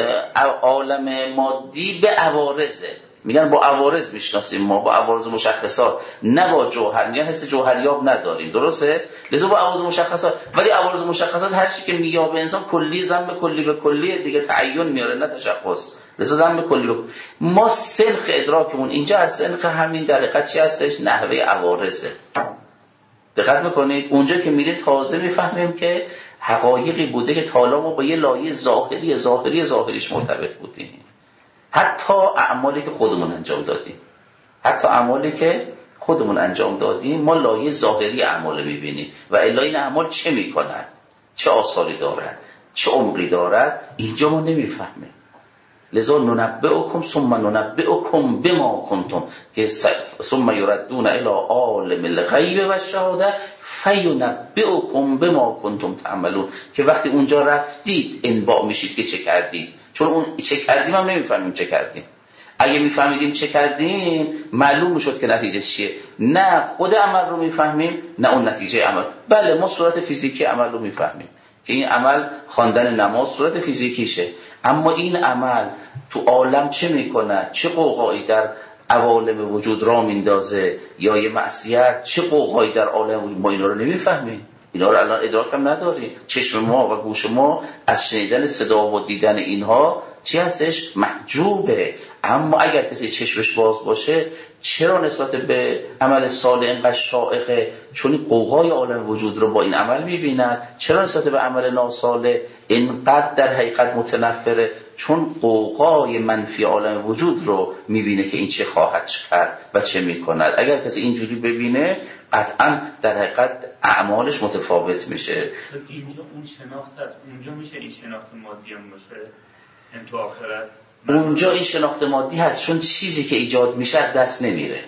عالم مادی به عوارضه، میگن با عوارض میشناسیم، ما با عوارض مشخصات، نه با جوهر، میگن حس جوهریاب نداریم، درسته؟ لذا با عوارض مشخصات. ولی عوارض مشخصات هر چی که میگه به انسان کلی، ضم کلی به کلی دیگه تعین میاره، نه تشخص. لذا ضم کلی به ما سلخ ادراکمون اینجا از سلخ همین در حقیقت چی هستش؟ نحوه عوارضه. دقت میکنید اونجا که میریم تازه میفهمیم که حقایقی بوده که تا حالا ما با یه لایه ظاهری ظاهری ظاهریش مرتبط بودیم. حتی اعمالی که خودمون انجام دادیم، حتی اعمالی که خودمون انجام دادیم ما لایه ظاهری اعمال میبینیم و الا این اعمال چه میکنند، چه آثاری دارد، چه عمقی دارد، اینجا ما نمیفهمیم. لذا ننبئکم ثم ننبئکم بما کنتم که ثم یردون الی عالم الغیب و الشهاده فینبئکم بما کنتم تعملون، که وقتی اونجا رفتید انباء میشید که چه کردید. چون اون چه کردیم هم نمیفهمیم چه کردیم. اگه میفهمیدیم چه کردیم معلوم میشد که نتیجه چیه. نه خود عمل رو میفهمیم، نه اون نتیجه عمل. بله ما صورت فیزیکی عمل رو میفهمیم که این عمل خواندن نماز صورت فیزیکیشه، اما این عمل تو عالم چه میکنه، چه قوقایی در عوالم وجود را میندازه، یا یه معصیت چه قوقایی در عالم وجود، ما اینا رو نمیفهمیم. اینا رو الان ادراک هم نداریم. چشم ما و گوش ما از شنیدن صدا و دیدن اینها چی هستش؟ محجوبه. اما اگر کسی چشمش باز باشه چرا نسبت به عمل صالح اینقدر شائقه؟ چون این قوقای عالم وجود رو با این عمل میبیند. چرا نسبت به عمل ناصالح اینقدر در حقیقت متنفره؟ چون قوقای منفی عالم وجود رو میبینه که این چه خواهد کرد و چه میکند. اگر کسی اینجوری ببینه قطعا در حقیقت اعمالش متفاوت میشه. اینجا اون شناخت از اونجا میشه این شناخت مادی هم باشه این تو آخرت. اونجا این شناخت مادی هست چون چیزی که ایجاد میشه از دست نمیره.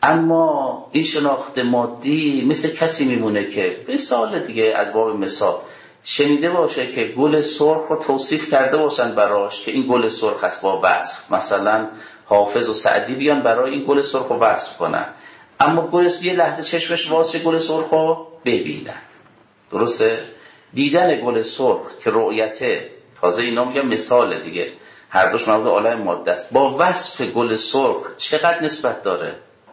اما این شناخت مادی مثل کسی میمونه که مثال دیگه از باب مثال شنیده باشه که گل سرخ رو توصیف کرده باشن براش که این گل سرخ است با وصف، مثلا حافظ و سعدی بیان برای این گل سرخ رو وصف کنن، اما گل یه لحظه چشمش واسه گل سرخ رو ببینن. درسته؟ دیدن گل سرخ که رؤیته، تازه اینا میگم مثال دیگه، هر دوش مربوط به عالم ماده است، با وصف گل سرخ چقدر نسبت داره.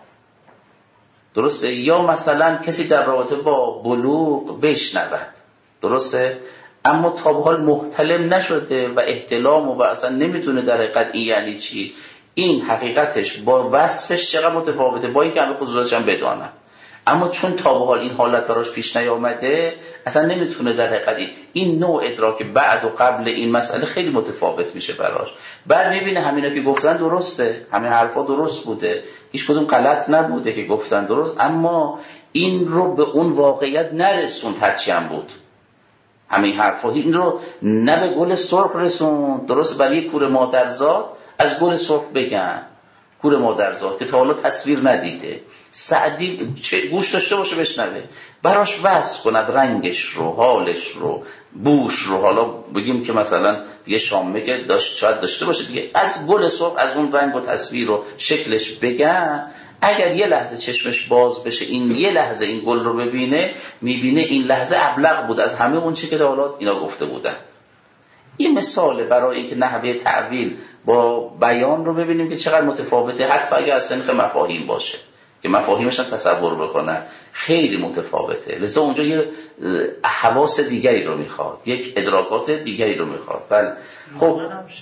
درسته؟ یا مثلا کسی در رابطه با بلوغ بشنود، درسته؟ اما تا به حال محتلم نشده و احتلام و اصلا نمیتونه در حقیقت این یعنی چی، این حقیقتش با وصفش چقدر متفاوته، با اینکه همه خصوصاتش هم بدانم، اما چون تا به حال این حالت براش پیش نیامده اصلا نمیتونه در حقیقت این نوع ادراک بعد و قبل این مسئله خیلی متفاوت میشه براش. بعد میبینه همینا که گفتن درسته، همین حرفا درست بوده، هیچ کدوم غلط نبوده که گفتن درست، اما این رو به اون واقعیت نرسوند هرچی هم بود. همین حرفا این رو نه به گل سرخ رسوند. درست؟ برای یک کور مادرزاد از گل سرخ بگن، کور مادرزاد که تا حالا تصویر ندیده، سعدی گوش داشته باشه بشنوه، براش وصف کند رنگش رو، حالش رو، بوش رو، حالا بگیم که مثلا دیگه شامه که داشت شاید داشته باشه دیگه، از گل سرخ از اون رنگ و تصویر و شکلش بگن. اگر یه لحظه چشمش باز بشه این یه لحظه این گل رو ببینه، میبینه این لحظه ابلغ بود از همه اون چی که حالا اینا گفته بودن. این مثال برای اینکه نحوه تعویل با بیان رو ببینیم که چقدر متفاوته، حتی اگه از سنخ مفاهیم باشه که مفاهیمش هم تصور بکنن خیلی متفاوته. لذا اونجا یه حواس دیگری رو میخواد، یک ادراکات دیگری رو میخواد. بله خب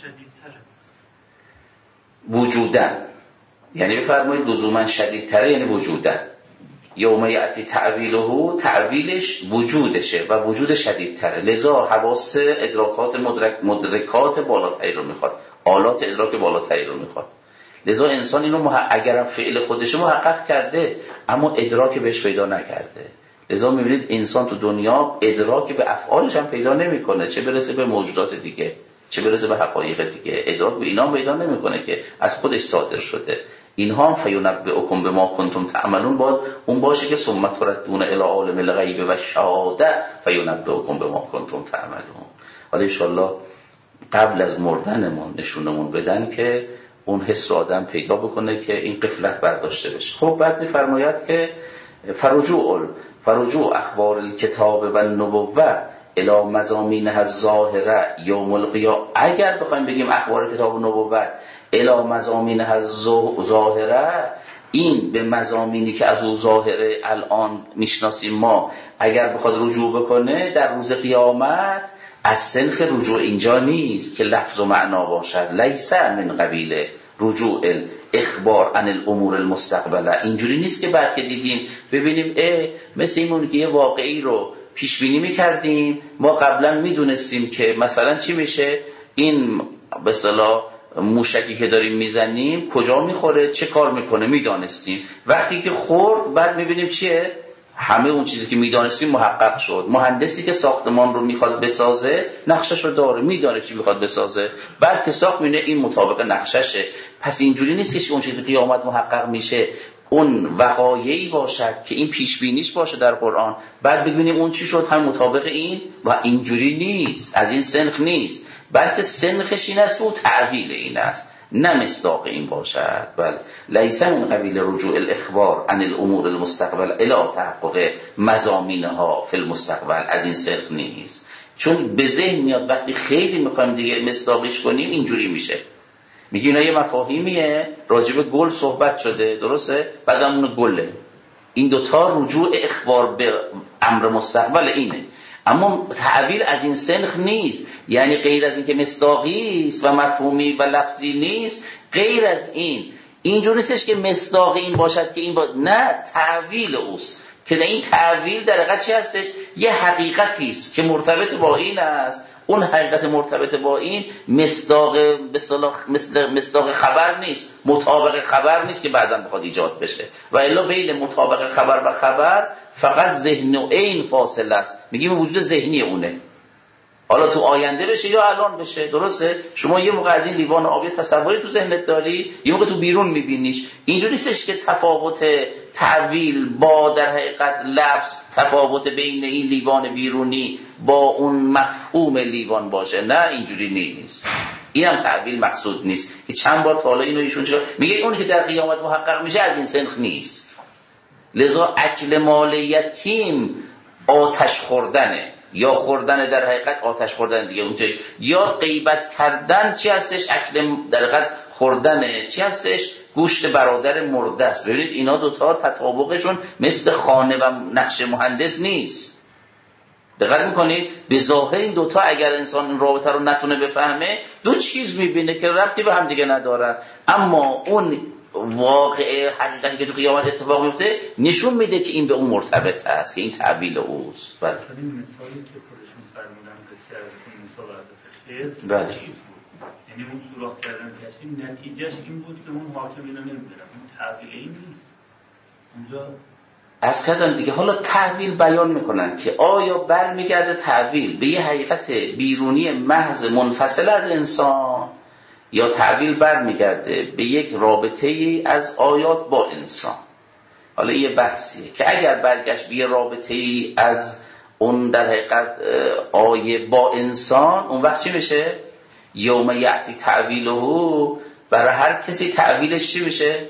وجودن یعنی بفرمایید لزوما شدیدتره، یعنی وجودن. یوم یأتی تعویله، تعویلش وجودشه و وجود شدیدتره. لذا حواس ادراکات مدرک مدرکات بالاتری رو میخواد، آلات ادراک بالاتری رو میخواد. لذا انسان اینو مح... اگرم فعل خودش محقق کرده اما ادراک بهش پیدا نکرده. لذا میبینید انسان تو دنیا ادراک به افعالش هم پیدا نمیکنه، چه برسه به موجودات دیگه، چه برسه به حقایق دیگه. ادراک به اینا پیدا نمیکنه که از خودش صادر شده. اینها هم فینبئکم بما کنتم تعملون باید اون باشه که ثم تردون الی عالم الغیب و شهاده فینبئکم بما کنتم تعملون. حالا ان شاءالله قبل از مردنمون نشونمون بدن که اون حس رو آدم پیدا بکنه که این غفلت برداشته بشه. خب بعد میفرماید که فرجوع فرجوع اخبار الکتاب و النبوه الی مضامینها الظاهره یوم القیامه. اگر بخوایم بگیم اخبار کتاب و نبوت الی مضامینها الظاهره، این به مضامینی که از او ظاهره الان میشناسیم ما اگر بخواد رجوع بکنه در روز قیامت، از سنخ رجوع اینجا نیست که لفظ و معنا باشد. لیس من قبیل رجوع اخبار عن الامور المستقبله. اینجوری نیست که بعد که دیدیم ببینیم اه مثل این که یه واقعی رو پیش بینی می‌کردیم، ما قبلا میدونستیم که مثلا چی میشه، این به اصطلاح موشکی که داریم میزنیم کجا میخوره، چه کار میکنه، میدانستیم. وقتی که خورد بعد میبینیم چیه، همه اون چیزی که میدانستیم محقق شد. مهندسی که ساختمان رو میخواد بسازه نقشش رو داره، میدانه چی میخواد بسازه، بعد که ساخت میبینه این مطابق نقششه. پس اینجوری نیست که اون چیزی که قیامت محقق میشه اون وقایعی باشد که این پیش بینیش باشه در قرآن، بعد ببینیم اون چی شد هم مطابق این، و اینجوری نیست، از این سنخ نیست، بلکه سنخش این است که اون تعویل این است، نه مصداق این باشد. بل لیس من قبیل رجوع الاخبار عن الامور المستقبل الی تحقق مضامینها فی المستقبل، از این سنخ نیست. چون به ذهن میاد وقتی خیلی میخوایم دیگه مصداقش کنیم اینجوری میشه، میگیم یه مفاهیمیه راجب گل صحبت شده، درسته، بعد همون گله. این دوتا رجوع اخبار به امر مستقبل اینه، اما تعویل از این سنخ نیست. یعنی غیر از این که مصداقی است و مفهومی و لفظی نیست، غیر از این اینجوری نیستش که مصداق این باشد که این با... نه، تعویل اوست که این تعویل در حقیقت چی هستش، یه حقیقتی است که مرتبط با این است. اون حقیقت مرتبط با این مصداق به اصطلاح مصداق خبر نیست، مطابق خبر نیست که بعداً بخواد ایجاد بشه. و الا بین مطابق خبر و خبر فقط ذهن و عین فاصله است. میگیم وجود ذهنی اونه، حالا تو آینده بشه یا الان بشه، درسته؟ شما یه موقع از این لیوان آبی تصوری تو ذهنت داری، یه موقع تو بیرون میبینیش. اینجوری نیستش که تفاوت تعویل با در حقیقت لفظ، تفاوت بین این لیوان بیرونی با اون مفهوم لیوان باشه، نه اینجوری نیست. این هم تعویل مقصود نیست که چند بار تا حالا اینو ایشون چرا میگه اون که در قیامت محقق میشه از این سنخ نیست. لذا اکل مال یتیم آتش خوردنه، یا خوردن در حقیقت آتش خوردن دیگه اونجایی، یا غیبت کردن چی هستش، اکل در حقیقت خوردنه چی هستش، گوشت برادر مرده است. ببینید اینا دوتا تطابقشون مثل خانه و نقش مهندس نیست. دقت میکنید به ظاهر این دوتا اگر انسان این رابطه رو نتونه بفهمه دو چیز میبینه که ربطی به هم دیگه ندارن، اما اون واقع حقیقتی که تو قیامت اتفاق میفته نشون میده که این به اون مرتبط است، که این تعبیل اوست. بله این مثالی که خودشون فرمودن بسیار از این مثال از تشخیص بله، یعنی اون سوراخ کردن کسی نتیجهش این بود که اون حاکم اینو نمیدونم، اون تعبیل این نیست اونجا. از کردن دیگه حالا تحویل بیان میکنن که آیا برمیگرده تحویل به یه حقیقت بیرونی محض منفصل از انسان، یا تعبیل برمیگرده به یک رابطه ای از آیات با انسان. حالا یه بحثیه که اگر برگشت به یه رابطه ای از اون در حقیقت آیه با انسان، اون وقت چی میشه؟ یوم یأتی تعویله، برای هر کسی تعویلش چی میشه؟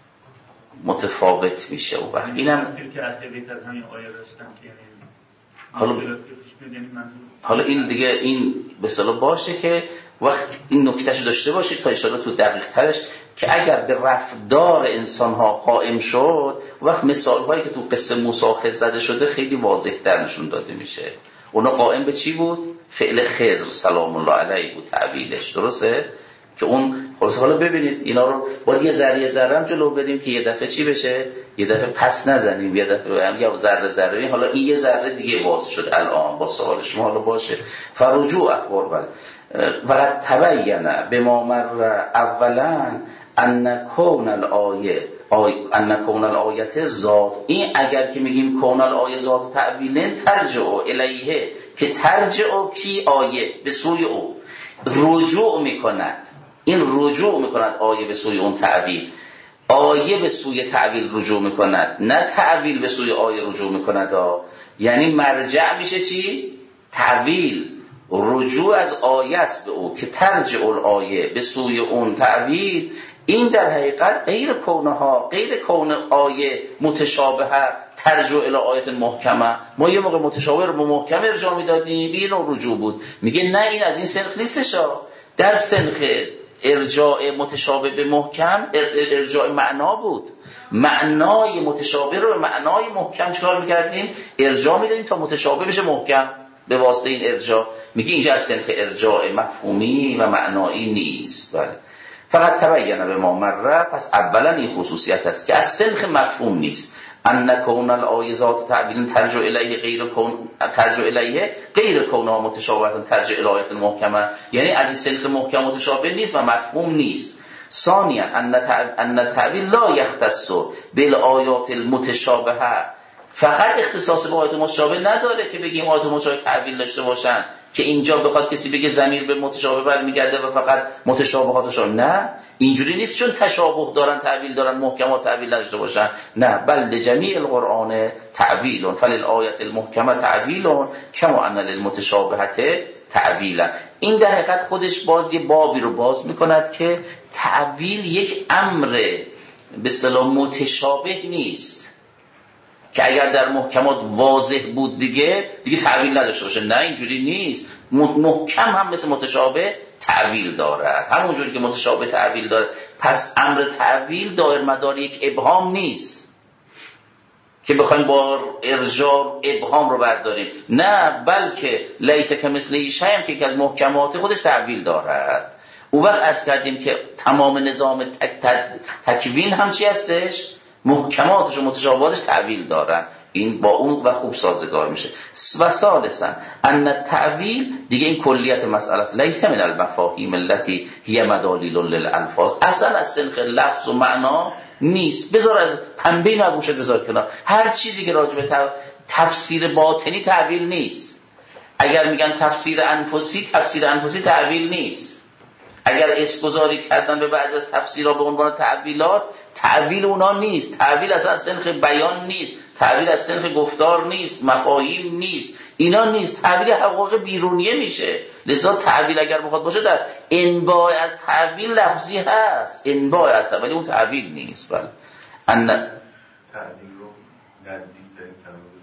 متفاوت میشه. اون وقت اینم که اتبیت از همین آیه داشتم که حالا حالا این دیگه این به اصطلاح باشه که وقت این نکتهشو داشته باشید تا ان تو دقیق ترش که اگر به رفتار انسان‌ها قائم شد، وقت مثال‌هایی که تو قصه موسی زده شده خیلی واضح‌تر نشون داده میشه. اونا قائم به چی بود؟ فعل خضر سلام الله علیه بود تعبیرش، درسته؟ که اون خلاص حالا ببینید اینا رو باید یه ذره ذره هم جلو بریم که یه دفعه چی بشه، یه دفعه پس نزنیم، یه دفعه هم یا ذره ذره. حالا این یه ذره دیگه باز شد الان با سوال شما. حالا باشه فرجوع اخبار بل وقد تبین بما مر اولا ان کون الآیه ان کون الآیت ذات، این اگر که میگیم کون الآیه ذات تعبیلن ترجع الیه، که ترجع کی آیه به سوی او رجوع میکند، این رجوع میکند آیه به سوی اون تعبیل، آیه به سوی تعبیل رجوع میکند، نه تعبیل به سوی آیه رجوع میکند. یعنی مرجع میشه چی؟ تعبیل، رجوع از آیه است به او که ترجع الآیه به سوی اون تعبیل. این در حقیقت غیر کونها، غیر کون آیه متشابه ترجع الی آیت محکمه. ما یه موقع متشابه رو به محکم ارجاع میدادیم، این نوع رجوع بود. میگه نه این از این سنخ نیستش، در سنخ ارجاع متشابه به محکم ارجاع معنا بود. معنای متشابه رو به معنای محکم چکار میکردیم؟ ارجاع میدادیم تا متشابه بشه محکم به واسطه این ارجاع. میگه اینجا از سنخ ارجاع مفهومی و معنایی نیست. بله فقط تبین به ما مره، پس اولا این خصوصیت است که از سنخ مفهوم نیست. ان کون الآیه ذات تعبیل ترجع الیه غیر کون ترجع الیه غیر کونها متشابهه ترجع الی آیت محکمه، یعنی از این سنخ محکم متشابه نیست و مفهوم نیست. ثانیا ان التعبیل لا یختص بالآیات المتشابهه، فقط اختصاص به آیات متشابه نداره که بگیم آیات متشابه تعبیل داشته باشن، که اینجا بخواد کسی بگه ضمیر به متشابه برمیگرده و فقط متشابهاتشون. نه اینجوری نیست، چون تشابه دارن تعبیل دارن محکمات تعبیل نداشته باشن. نه بل لجمیع القرآن تعبیل فللآیة المحکمه تعبیل کما ان للمتشابهه تعبیلا. این در حقیقت خودش باز یه بابی رو باز میکند که تعبیل یک امر به اصطلاح متشابه نیست که اگر در محکمات واضح بود دیگه دیگه تعبیل نداشته باشه. نه اینجوری نیست، محکم هم مثل متشابه تعبیل داره، همونجوری که متشابه تعبیل داره. پس امر تعبیل دایر مدار یک ابهام نیست که بخوایم با ارجاع ابهام رو برداریم، نه بلکه لیس کمثله شیء هم که از محکمات خودش تعبیل دارد. اون وقت عرض کردیم که تمام نظام تک تک تکوین هم چی هستش؟ محکماتش و متشابهاتش تعبیل دارن. این با اون و خوب سازگار میشه. و ثالثا ان التعبیل دیگه این کلیت مسئله است، لیس من المفاهیم التي هي مدالیل للالفاظ، اصلا از سنخ لفظ و معنا نیست. بذار از پنبه نگوشت بذار کنار، هر چیزی که راجع به تفسیر باطنی تعبیل نیست. اگر میگن تفسیر انفسی، تفسیر انفسی تعبیل نیست. اگر اسمگذاری کردن به بعضی از تفسیرها به عنوان تعبیلات، تعبیل اونا نیست. تعبیل اصلا سنخ بیان نیست، تعبیل از سنخ گفتار نیست، مفاهیم نیست، اینا نیست. تعبیل حقوق بیرونیه میشه. لذا تعبیل اگر بخواد باشه در انباع از تعبیل لفظی هست، انباع از تعبیل، ولی اون تعبیل نیست. بله ان تعبیل رو نزدیک داریم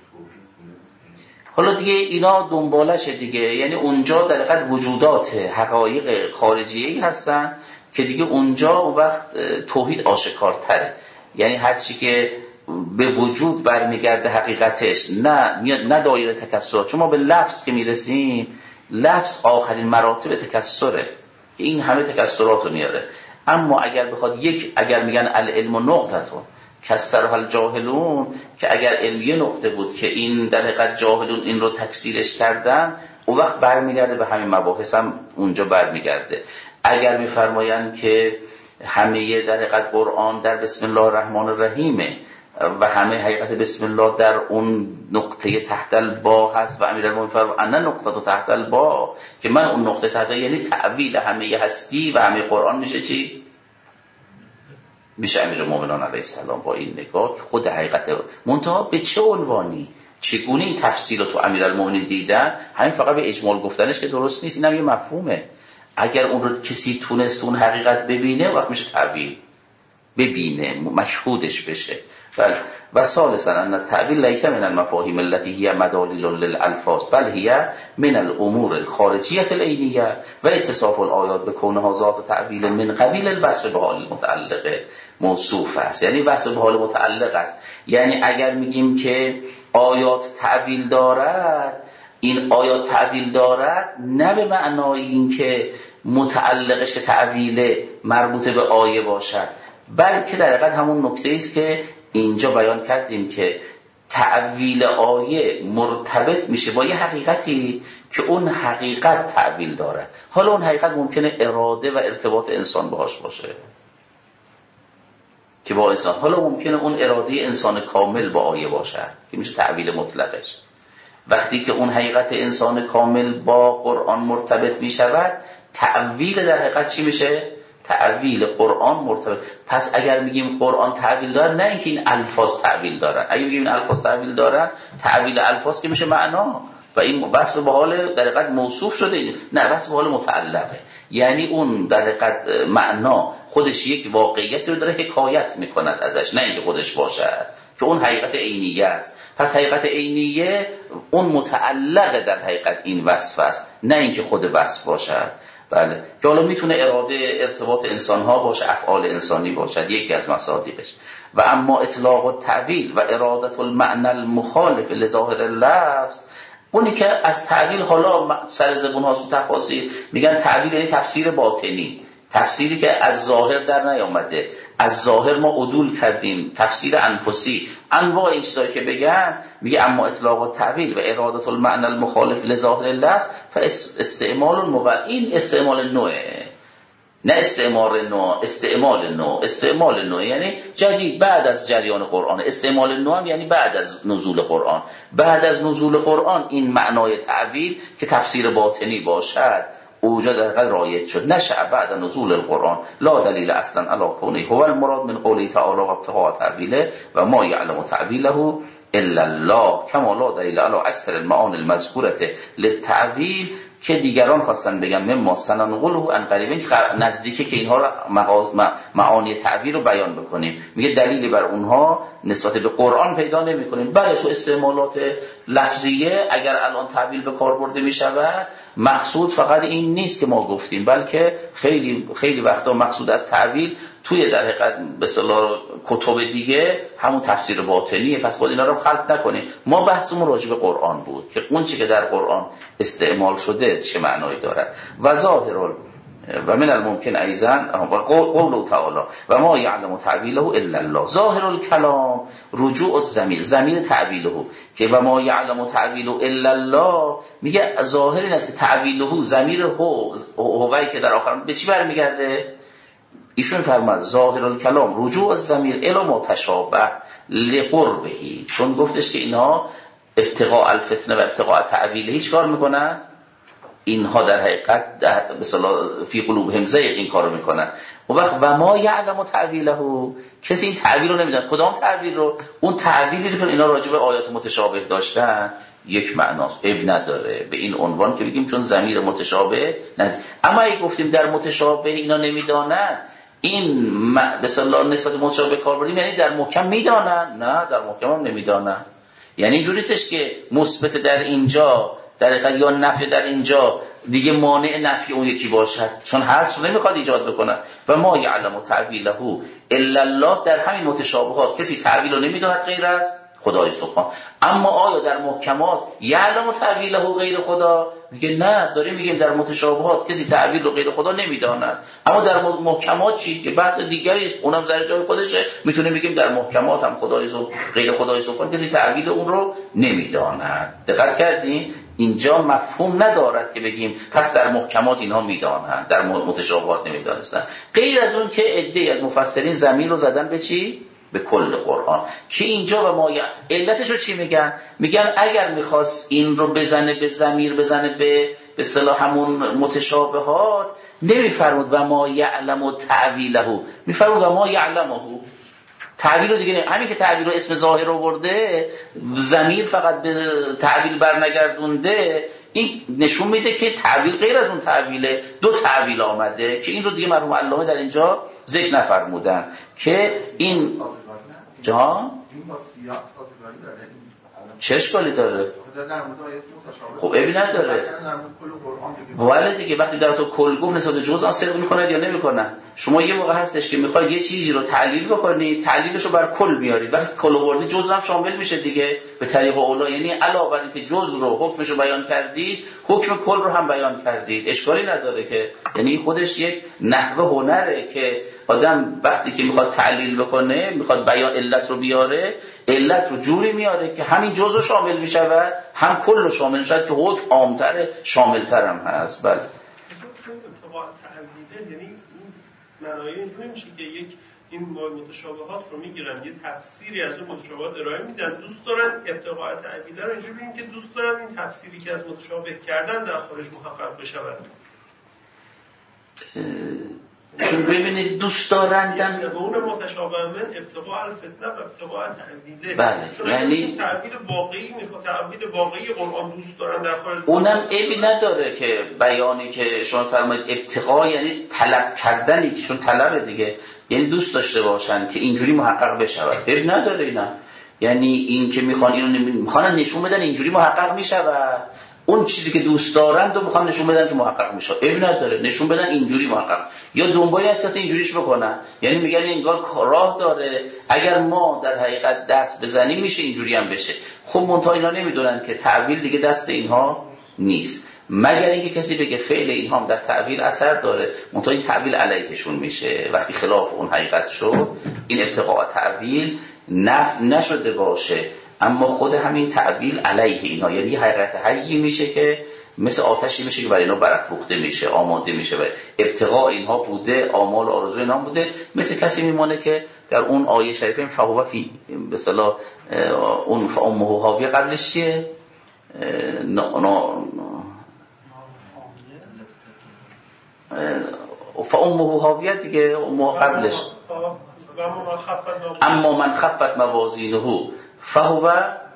حالا دیگه اینا دنبالشه دیگه، یعنی اونجا در حقیقت وجودات حقایق خارجیه‌ای هستن که دیگه اونجا وقت توحید آشکارتره. یعنی هر چی که به وجود برمیگرده حقیقتش، نه نه دایره تکسر. چون ما به لفظ که میرسیم، لفظ آخرین مراتب تکسره که این همه تکسرات رو میاره. اما اگر بخواد یک، اگر میگن العلم نقطتون کسرها الجاهلون، که اگر علم یه نقطه بود که این در حقیقت جاهلون این رو تکثیرش کردن، اون وقت برمیگرده به همین مباحث هم اونجا برمیگرده. اگر میفرمایند که همه در حقیقت قرآن در بسم الله الرحمن الرحیمه و همه حقیقت بسم الله در اون نقطه تحت البا هست و امیرالمومنین فرمود ان نقطه تحت البا، که من اون نقطه تحت، یعنی تعویل همه هستی و همه قرآن میشه چی؟ میشه امیرالمومنین علیه السلام. با این نگاه که خود حقیقت منتها به چه عنوانی چگونه این تفسیر رو تو امیرالمومنین دیدن، همین فقط به اجمال گفتنش که درست نیست، اینم یه مفهومه. اگر اون رو کسی تونست اون حقیقت ببینه، وقت میشه تعبیر ببینه، مشهودش بشه. بله. و ثالثا ان التعبیل لیس من المفاهیم التي هي مدالل للالفاظ بل هي من الامور الخارجیه العینیه و اتصاف الآیات بکونها ذات تعبیل من قبیل الوصف به حال المتعلق موصوف است. یعنی وصف به حال متعلق است. یعنی اگر میگیم که آیات تعبیل دارد، این آیات تعبیل دارد نه به معنای این که متعلقش که تعبیل مربوط به آیه باشد، بلکه در حقیقت همون نکته است که اینجا بیان کردیم که تعبیل آیه مرتبط میشه با یه حقیقتی که اون حقیقت تعبیل داره. حالا اون حقیقت ممکنه اراده و ارتباط انسان باهاش باشه که با انسان، حالا ممکنه اون اراده انسان کامل با آیه باشه که میشه تعبیل مطلقش. وقتی که اون حقیقت انسان کامل با قرآن مرتبط میشود، تعبیل در حقیقت چی میشه؟ تعبیل قرآن مرتبط. پس اگر میگیم قرآن تعبیل داره، نه اینکه این الفاظ تعبیل دارن. اگه میگیم این الفاظ تعبیل دارن، تعبیل الفاظ که میشه معنا و این وصف به حال در حقیقت موصوف شده، نه وصف به حال متعلقه. یعنی اون در حقیقت معنا خودش یک واقعیتی رو داره حکایت میکند ازش، نه اینکه خودش باشه که اون حقیقت عینیه است. پس حقیقت عینیه اون متعلق در حقیقت این وصف است، نه اینکه خود وصف باشه. بله، که حالا میتونه اراده ارتباط انسان‌ها باشه، افعال انسانی باشد، یکی از مصادیقش. و اما اطلاق التعبیل و ارادت المعنى المخالف لظاهر اللفظ، اونی که از تعبیل حالا سر زبون ها تو تفاسیر میگن تعبیل یعنی تفسیر باطنی، تفسیری که از ظاهر در نیامده، از ظاهر ما عدول کردیم، تفسیر انفسی، انواع این چیزایی که بگن. میگه اما اطلاق و تعبیل و ارادت المعنى المخالف لظاهر اللفظ فاستعمال المبالغ، این استعمال نوعه، نه استعمال نوع، استعمال نوع، استعمال نوع یعنی جدید بعد از جریان قرآن. استعمال نوع یعنی بعد از نزول قرآن. بعد از نزول قرآن این معنای تعبیل که تفسیر باطنی باشد اوجا در قدر رایج شد. نشأ بعد نزول القرآن لا دلیل اصلا علی کونه هو المراد من قوله تعالی و ابتغاء تعبیله و ما یعلم تعبیله الا الله کما لا دلیل علی اکثر المعانی المذکورة للتعبیل، که دیگران خواستن بگم مما سننقله عن قریب، نزدیکه که اینها را معانی تعبیر رو بیان بکنیم. میگه دلیلی بر اونها نسبت به قرآن پیدا نمی‌کنیم. بله تو استعمالات لفظیه اگر الان تعبیر به کار برده میشود، مقصود فقط این نیست که ما گفتیم، بلکه خیلی خیلی وقتا مقصود از تعبیر توی در حقیقت به اصطلاح کتب دیگه همون تفسیر باطنیه. پس باید اینا رو خلط نکنیم. ما بحثمون راجع به قرآن بود که اون چیزی که در قرآن استعمال شده چه معنایی دارد. و ظاهر و من الممکن ایضا قول تعالی و ما یعلم تعبیله الا الله. ظاهر الکلام رجوع الضمیر، ضمیر تعبیله که و ما یعلم تعبیله الا الله، میگه ظاهر این است که تعبیله ضمیر هو هوی که در آخر به چی برمیگرده؟ ایشون فرمود ظاهر الکلام رجوع الضمیر الی ما تشابه لقربه، چون گفتش که اینها ابتغاء الفتنه و ابتغاء تعبیله هیچ کار میکنن، اینها در حقیقت به اصطلاح فی قلوبهم زیغ این کارو میکنن. و وقت و ما یعلم تعبیله، کسی این تعبیر رو نمیدونه. کدام تعبیر رو؟ اون تعبیری که اینا راجع به آیات متشابه داشتن یک معناست، اب نداره به این عنوان که بگیم چون ضمیر متشابه نزد. اما اگه گفتیم در متشابه اینا نمیدانن، این به اصطلاح نسبت متشابه کار بردیم یعنی در محکم میدانن، نه در محکم هم نمیدانن. یعنی اینجوریستش که مثبت در اینجا در حقیقت یا نفی در اینجا دیگه مانع نفی اون یکی باشد، چون حذف نمیخواد ایجاد بکنه. و ما یعلم تعبیله الا الله، در همین متشابهات کسی تعبیل رو نمیداند غیر از خدای سبحان. اما آیا در محکمات یعلم تعبیله غیر خدا؟ میگه نه، داریم میگیم در متشابهات کسی تعبیر رو غیر خدا نمیداند. اما در محکمات چی؟ که بعد دیگریش اونم زیر جای خودشه، میتونه بگیم در محکمات هم خدای سبحان غیر خدای سبحان کسی تعبیر اون رو نمیداند. دقت کردین؟ اینجا مفهوم ندارد که بگیم پس در محکمات اینها میدانند، در متشابهات نمیدانستن. غیر از اون که عده‌ای از مفسرین ضمیر رو زدن به چی؟ به کل قرآن. که اینجا و ما علتش رو چی میگن؟ میگن اگر میخواست این رو بزنه به ضمیر، بزنه به به اصطلاح همون متشابهات، نمیفرمود و ما یعلم و تعویله، میفرمود و ما یعلمه. تعبیر رو دیگه نه. همین که تعبیر رو اسم ظاهر رو برده، ضمیر فقط به تعبیر برنگردونده، این نشون میده که تعبیر غیر از اون تعبیله، دو تعبیل آمده که این رو دیگه مرحوم علامه در اینجا ذکر نفرمودن که این جان این با سیاق سازگاری داره؟ چه اشکالی داره؟ خب ابی نداره. ولی دیگه وقتی در تو کل گفت نسبت جزء هم صدق میکنه یا نمیکنه. شما یه موقع هستش که میخوای یه چیزی رو تعلیل بکنی، تعلیلش رو بر کل میاری، وقتی کل آوردی جزء هم شامل میشه دیگه به طریق اولا. یعنی علاوه بر اینکه جزء رو حکمش رو بیان کردید، حکم کل رو هم بیان کردید، اشکالی نداره که. یعنی خودش یک نحوه هنره که آدم وقتی که میخواد تعلیل بکنه، میخواد بیان علت رو بیاره، علت رو جوری میاره که همین جزء رو شامل میشه و هم کل رو شامل میشه که حکم عام‌تر شامل‌تر هم هست. بله. اتفاق تعلیل یعنی این معنای اینطوری میشه که یک این متشابهات رو میگیرن یه تفسیری از اون متشابهات ارائه میدن، دوست دارن ابتقاء تعلیل رو اینجوری ببینیم که دوست دارن این تفسیری که از متشابه کردن در خارج محقق بشه. چون ببینید دوست دارندن به اون متشابه من ابتقاء الفتنه و ابتقاء تعلیل. بله. یعنی تعبیر واقعی میخواد، تعبیر واقعی قرآن دوست دارن در خارج. اونم عیبی نداره که بیانی که شما فرمایید ابتقاء یعنی طلب کردنی که چون طلب دیگه، یعنی دوست داشته باشن که اینجوری محقق بشود. عیب نداره اینا. یعنی این که میخوان اینو میخوان نشون بدن اینجوری محقق میشود، اون چیزی که دوست دارن رو میخوان نشون بدن که محقق میشه. عیب نداره نشون بدن اینجوری محقق، یا دنبالی از کسی اینجوریش بکنن، یعنی میگن انگار راه داره اگر ما در حقیقت دست بزنیم میشه اینجوری هم بشه. خب منتها اینا نمیدونن که تعبیر دیگه دست اینها نیست، مگر اینکه کسی بگه فعل اینها هم در تعبیر اثر داره، منتها این تعبیر علیهشون میشه. وقتی خلاف اون حقیقت شد، این ابتقاء تعبیر نفع نشده باشه، اما خود همین تعبیر علیه اینها، یعنی حقیقت حیی میشه که مثل آتشی میشه که برای اینا برافروخته میشه، آماده میشه و ابتقاء اینها بوده، آمال و آرزوی اینا بوده. مثل کسی میمونه که در اون آیه شریفه فهو فی به اصطلاح اون فامه هاویه قبلش چیه؟ فامه هاویه دیگه، امه قبلش اما من خفت موازینه فهو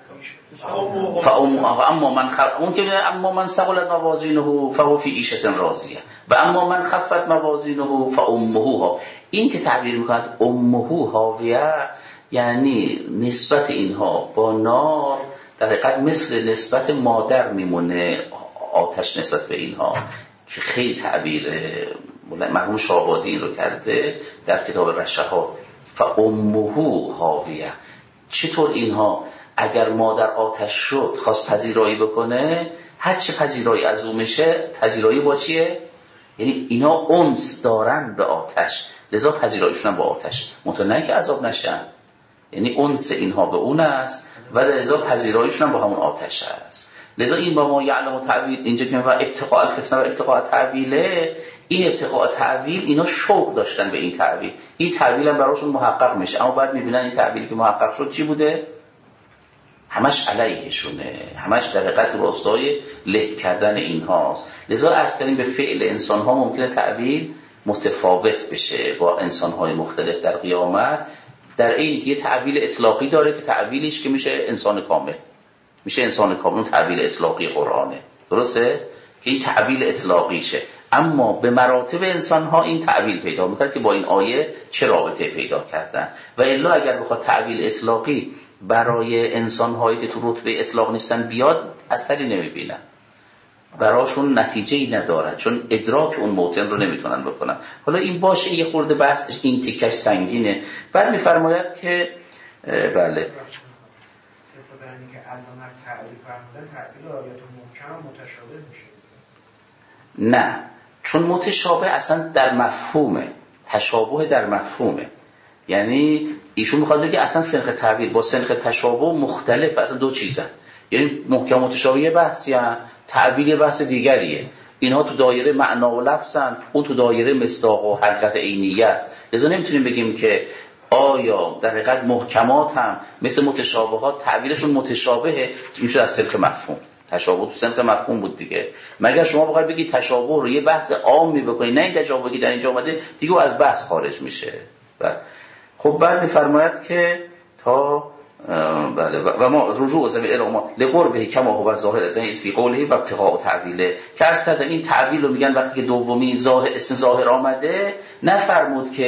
فاما من خف اون که اما من ثقلت موازینه فهو فی عیشة راضیه و اما من خفت موازینه فامه. این که تعبیر میکنند امه هاویه یعنی نسبت اینها با نار در حقیقت مثل نسبت مادر میمونه، آتش نسبت به اینها، که خیلی تعبیر مرحوم شاهبادی این رو کرده در کتاب رشحات. فامه هاویه، چطور اینها اگر مادر آتش شد خواست پذیرایی بکنه، هر چه پذیرایی از اون میشه، پذیرایی با چیه؟ یعنی اینا انس دارن به آتش، لذا پذیراییشون با آتش، منتها نه که عذاب نشن. یعنی انس اینها به اون است و لذا پذیراییشون با همون آتش است. لذا این با ما یعلم تعویل اینجا که میگه ابتقاء الفتنه و ابتقاء تعویله، این ابتقاء تعویل اینا شوق داشتن به این تعویل، این تعویل هم براشون محقق میشه، اما بعد میبینن این تعویلی که محقق شد چی بوده؟ همش علیهشونه، همش در حقیقت راستای له کردن اینهاست. لذا عرض کردیم به فعل انسانها ممکنه تعویل متفاوت بشه با انسانهای مختلف در قیامت، در این که یه تعویل اطلاقی داره که تعویلش که میشه انسان کامل، میشه انسان کامل، اون تعویل اطلاقی قرآنه، درسته؟ که این تعویل اطلاقیشه. اما به مراتب انسانها این تعویل پیدا میکنه که با این آیه چه رابطه پیدا کردن. و الا اگر بخواد تعویل اطلاقی برای انسان‌هایی که تو رتبه اطلاق نیستن بیاد، اثری نمیبینن، براشون نتیجه‌ای نداره، چون ادراک اون موطن رو نمیتونن بکنن. حالا این باشه یه خورده بحث این تیکش سنگینه. بعد میفرماید که بله نه، چون متشابه اصلا در مفهومه، تشابه در مفهومه. یعنی ایشون میخواد بگه اصلا سنخ تعبیر با سنخ تشابه مختلف، اصلا دو چیزن. یعنی محکم متشابه یه بحثی هست، تعبیر یه بحث دیگریه. اینها تو دایره معنا و لفظن، اون تو دایره مصداق و حقیقت عینیه است. لذا نمیتونیم بگیم که آیا در حقیقت محکمات هم مثل متشابهات تعبیرشون متشابهه، میشه از سنخ مفهوم. تشابه تو سنخ مفهوم بود دیگه. مگر شما بخواید بگید تشابه رو یه بحث عامی بکنید، نه این تشابهی که در اینجا اومده دیگه از بحث خارج میشه. بله. خب بعد میفرماید که تا بله و ما رجوع زمین الهما لقربه کما هو ظاهر زین فی قوله و ابتقاء تعویله، که عرض کردن این تعویل رو میگن وقتی که دومی ظاهر اسم ظاهر آمده، نفرمود که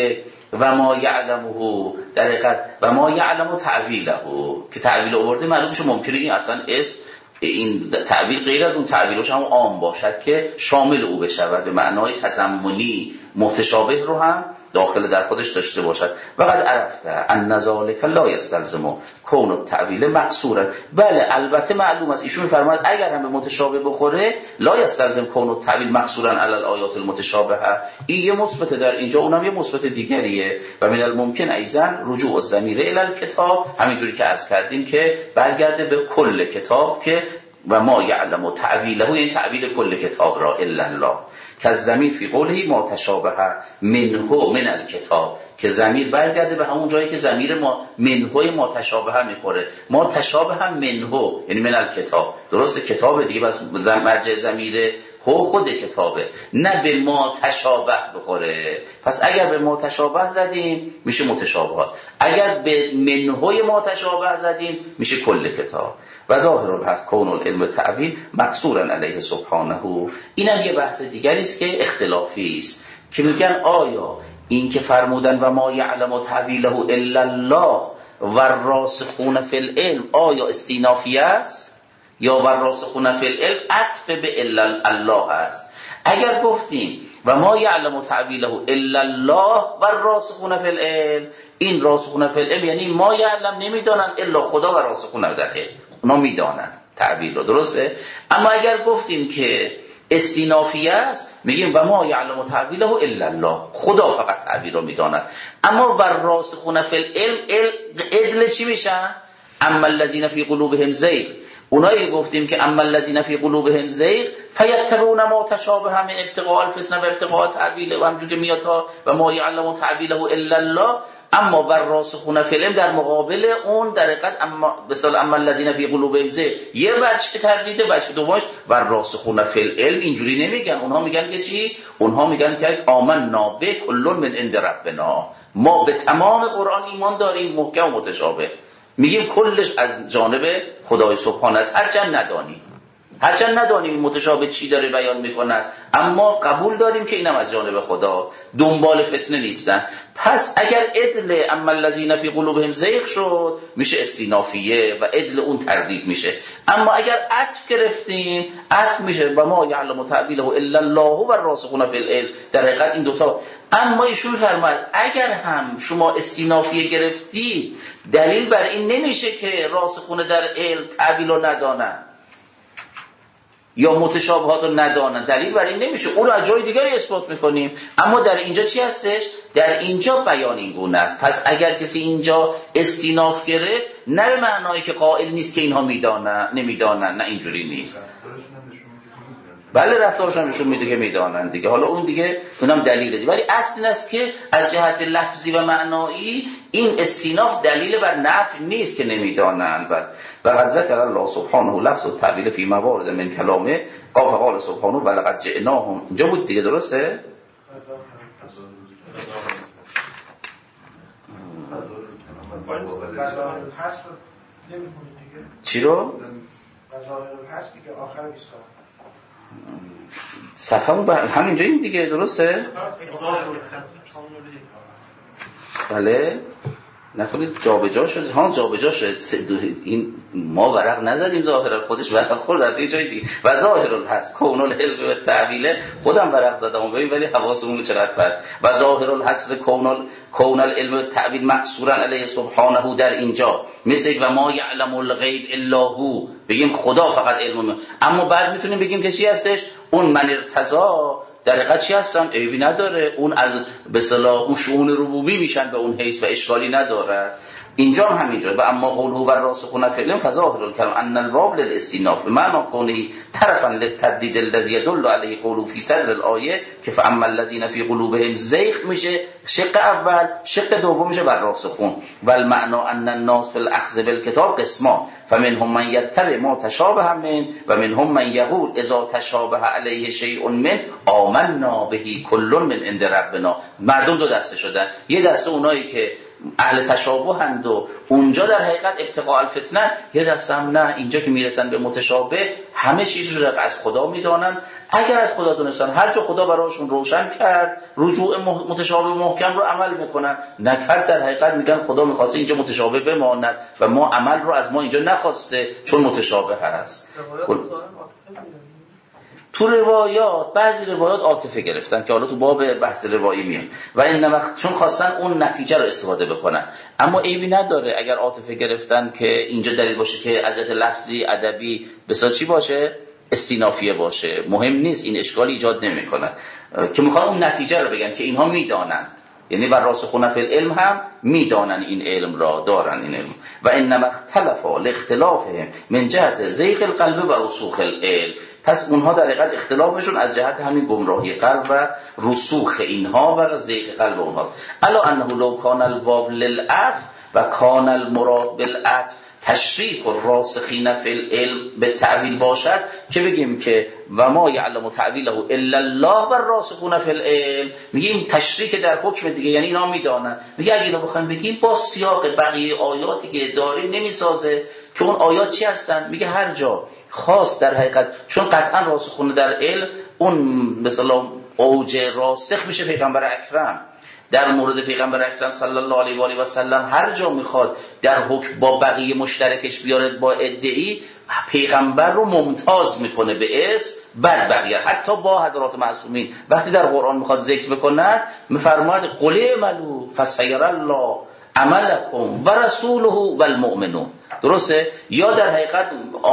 و ما یعلمه در حقیقت و ما یعلم تعویله که تعویل آورده معلوم شه ممکنه این اصلا اسم این تعبیر غیر از اون تعبیرش هم عام باشد که شامل او بشود به معنای تضمنی متشابه رو هم داخل در خودش داشته باشد. و قد عرفته ان ذلک لا یستلزم کون التعویل مقصورا. بله البته معلوم است ایشون فرماید اگر هم به متشابه بخوره لا یستلزم کون التعویل مقصورا علی الآیات المتشابهه. این یه مثبت در اینجا اونم یه مثبت دیگریه. و من الممکن ایضا رجوع الضمیر الی الکتاب همینجوری که عرض کردیم که برگرده به کل کتاب که و ما یعلم تعویله یعنی تعویل کل کتاب را الا الله که ضمیر فی قوله ما تشابه منه من الکتاب که ضمیر برگرده به همون جایی که ضمیر ما منه ما تشابه میخوره. ما تشابه هم منه یعنی من الکتاب درسته کتاب دیگه بس مرجع ضمیر هو خود کتابه نه به ما تشابه بخوره. پس اگر به ما تشابه زدیم میشه متشابهات اگر به منه ما تشابه زدیم میشه کل کتاب. و ظاهر هست کون العلم تعویل مقصورا علیه سبحانه. اینم یه بحث دیگری است که اختلافی است که میگن آیا این که فرمودن و ما یعلم تعویله الا الله و الراسخون فی العلم آیا استینافی است یا و الراسخون فی العلم عطف به الا الله است؟ اگر گفتیم و ما یعلم تعویله الا الله و الراسخون فی العلم این راسخون فی العلم یعنی ما یعلم نمیدانن الا خدا و راسخون در علم اونا میدانن تعبیر رو درسته. اما اگر گفتیم که استینافی است میگیم و ما یعلم تعویله الا الله خدا فقط تعبیر رو میداند. اما بر راسخون فی العلم ادل چی میشن؟ اما الذین فی قلوبهم زیغ اونایی گفتیم که اما الذین فی قلوبهم زیغ فیتبعون ما تشابه من ابتغاء الفتنه و ابتغاء تعویله و همجوری میاد تا و ما یعلم تعویله الا الله. اما بر راسخون فی العلم در مقابل اون در حقیقت اما مثلا اما الذین فی قلوبهم زیغ یه بچه تردیده بچه دومش بر راسخون فی العلم اینجوری نمیگن. اونها میگن که چی؟ اونها میگن که آمنا به کل من عند ربنا ما به تمام قرآن ایمان داریم محکم و متشابه میگیم کلش از جانب خدای سبحانه است هرچند ندانیم هرچند ندانیم متشابه چی داره بیان میکنن اما قبول داریم که اینم از جانب خدا دنبال فتنه نیستن. پس اگر عدل اما الذین فی قلوبهم زیغ شد میشه استینافیه و عدل اون تردید میشه. اما اگر عطف گرفتیم عطف میشه و ما یعلم تعویله الا الله و الراسخون فی العلم در حقیقت این دوتا. اما ایشون فرماید اگر هم شما استینافیه گرفتید دلیل بر این نمیشه که راسخون در علم تعویل رو ندانن یا متشابهات رو ندانن دلیل بر این نمیشه اون رو از جای دیگری اثبات میکنیم. اما در اینجا چی هستش؟ در اینجا بیان این گونه است. پس اگر کسی اینجا استیناف گرفت نه به معنایی که قائل نیست که اینها میدانن نمیدانن نه اینجوری نیست. بله رفتارشون نشون میده که میدانن دیگه حالا اون دیگه اونم دلیله دیگه. ولی اصل این است که از جهت لفظی و معنایی این استیناف دلیل بر نفی نیست که نمیدانن. و قد ذکر الله سبحانه لفظ التعویل فی موارد من کلامه قال قال سبحانه ولقد جئناهم اینجا بود دیگه درسته؟ چی رو؟ صفحه همینجا این دیگه درسته؟ بله نکنید جابجا شد ها جابجا شد این ما ورق نزدیم ظاهرا خودش ورق خورد در یه جای دیگه. و ظاهر هست کون العلم و تعویله خودم ورق زدم ببین ولی حواسمون چقدر فرق. و ظاهر هست کون کون العلم و تعویل مقصورا علیه سبحانه در اینجا مثل و ما یعلم الغیب الا هو بگیم خدا فقط علم. اما بعد میتونیم بگیم که چی هستش اون من ارتضا در حقیقت چی هستن عیبی نداره اون از به اصطلاح اون شؤون ربوبی میشن به اون حیث و اشکالی نداره. اینجا هم همینجا و اما قوله و راسخون فی العلم فظاهر الکلام ان الباب للاستیناف بمعنی کونه طرفا للتردید الذی يدل علیه قوله فی صدر الآیه که فاما الذین فی قلوبهم زیغ میشه شق اول شق دوم میشه بر راسخون و المعنی ان الناس فی الاخذ بالکتاب قسمان فمنهم من یتبع ما تشابه من و منهم من یقول اذا تشابه علیه شیء من آمن آمنا بهی کل من عند ربنا. مردم دو دسته شدن، یه دسته اونایی که اهل تشابه هند و اونجا در حقیقت ابتغاء الفتنه، یه دسته هم نه، اینجا که میرسن به متشابه همه چیز رو از خدا میدانن. اگر از خدا دونستن هر جا خدا براشون روشن کرد رجوع متشابه محکم رو عمل میکنن، نکرد در حقیقت میگن خدا میخواسته اینجا متشابه بماند و ما عمل رو از ما اینجا نخواسته چون متشابه هست. تو روایات بعضی روایات عاطفه گرفتن که حالا تو باب بحث روایی میاد و این چون خواستن اون نتیجه رو استفاده بکنن، اما عیبی نداره اگر عاطفه گرفتن که اینجا دلیل باشه که از لفظی ادبی بسیار چی باشه، استینافیه باشه، مهم نیست، این اشکالی ایجاد نمیکنه که میخوان اون نتیجه رو بگن که اینها میدانند، یعنی بر راسخون فی العلم هم میدانن این علم را دارن این علم. و انما اختلفا لاختلافهم من جهت زیغ القلب و رسوخ العلم. پس اونها در حقیقت اختلافشون از جهت همین گمراهی قلب و رسوخ اینها و زیغ قلب اونها. الا انه لو کان الباب للعطف و کان المراد بالعطف تشریک الراسخین فی العلم به تعویل باشد که بگیم که و ما یعلم تعویله الا الله و الراسخون فی العلم، میگیم تشریک در حکم دیگه، یعنی اینا میدانن. میگه اگه اینو بخوایم بگیم با سیاق بقیه آیاتی که داریم نمیسازه که اون آیات چی هستن. میگه هر جا خاص در حقیقت، چون قطعا راسخون در علم اون مثلا اوج راسخ میشه پیغمبر اکرم. در مورد پیغمبر اکرم صلی الله علیه و آله و سلم هر جا میخواد در حکم با بقیه مشترکش بیاره با ادعی، پیغمبر رو ممتاز میکنه به اسم بعد بقیه، حتی با حضرات معصومین وقتی در قرآن میخواد ذکر بکنه میفرماید قل اعملوا فسیر الله عملکم و رسوله و المؤمنون. درسته؟ یا در حقیقت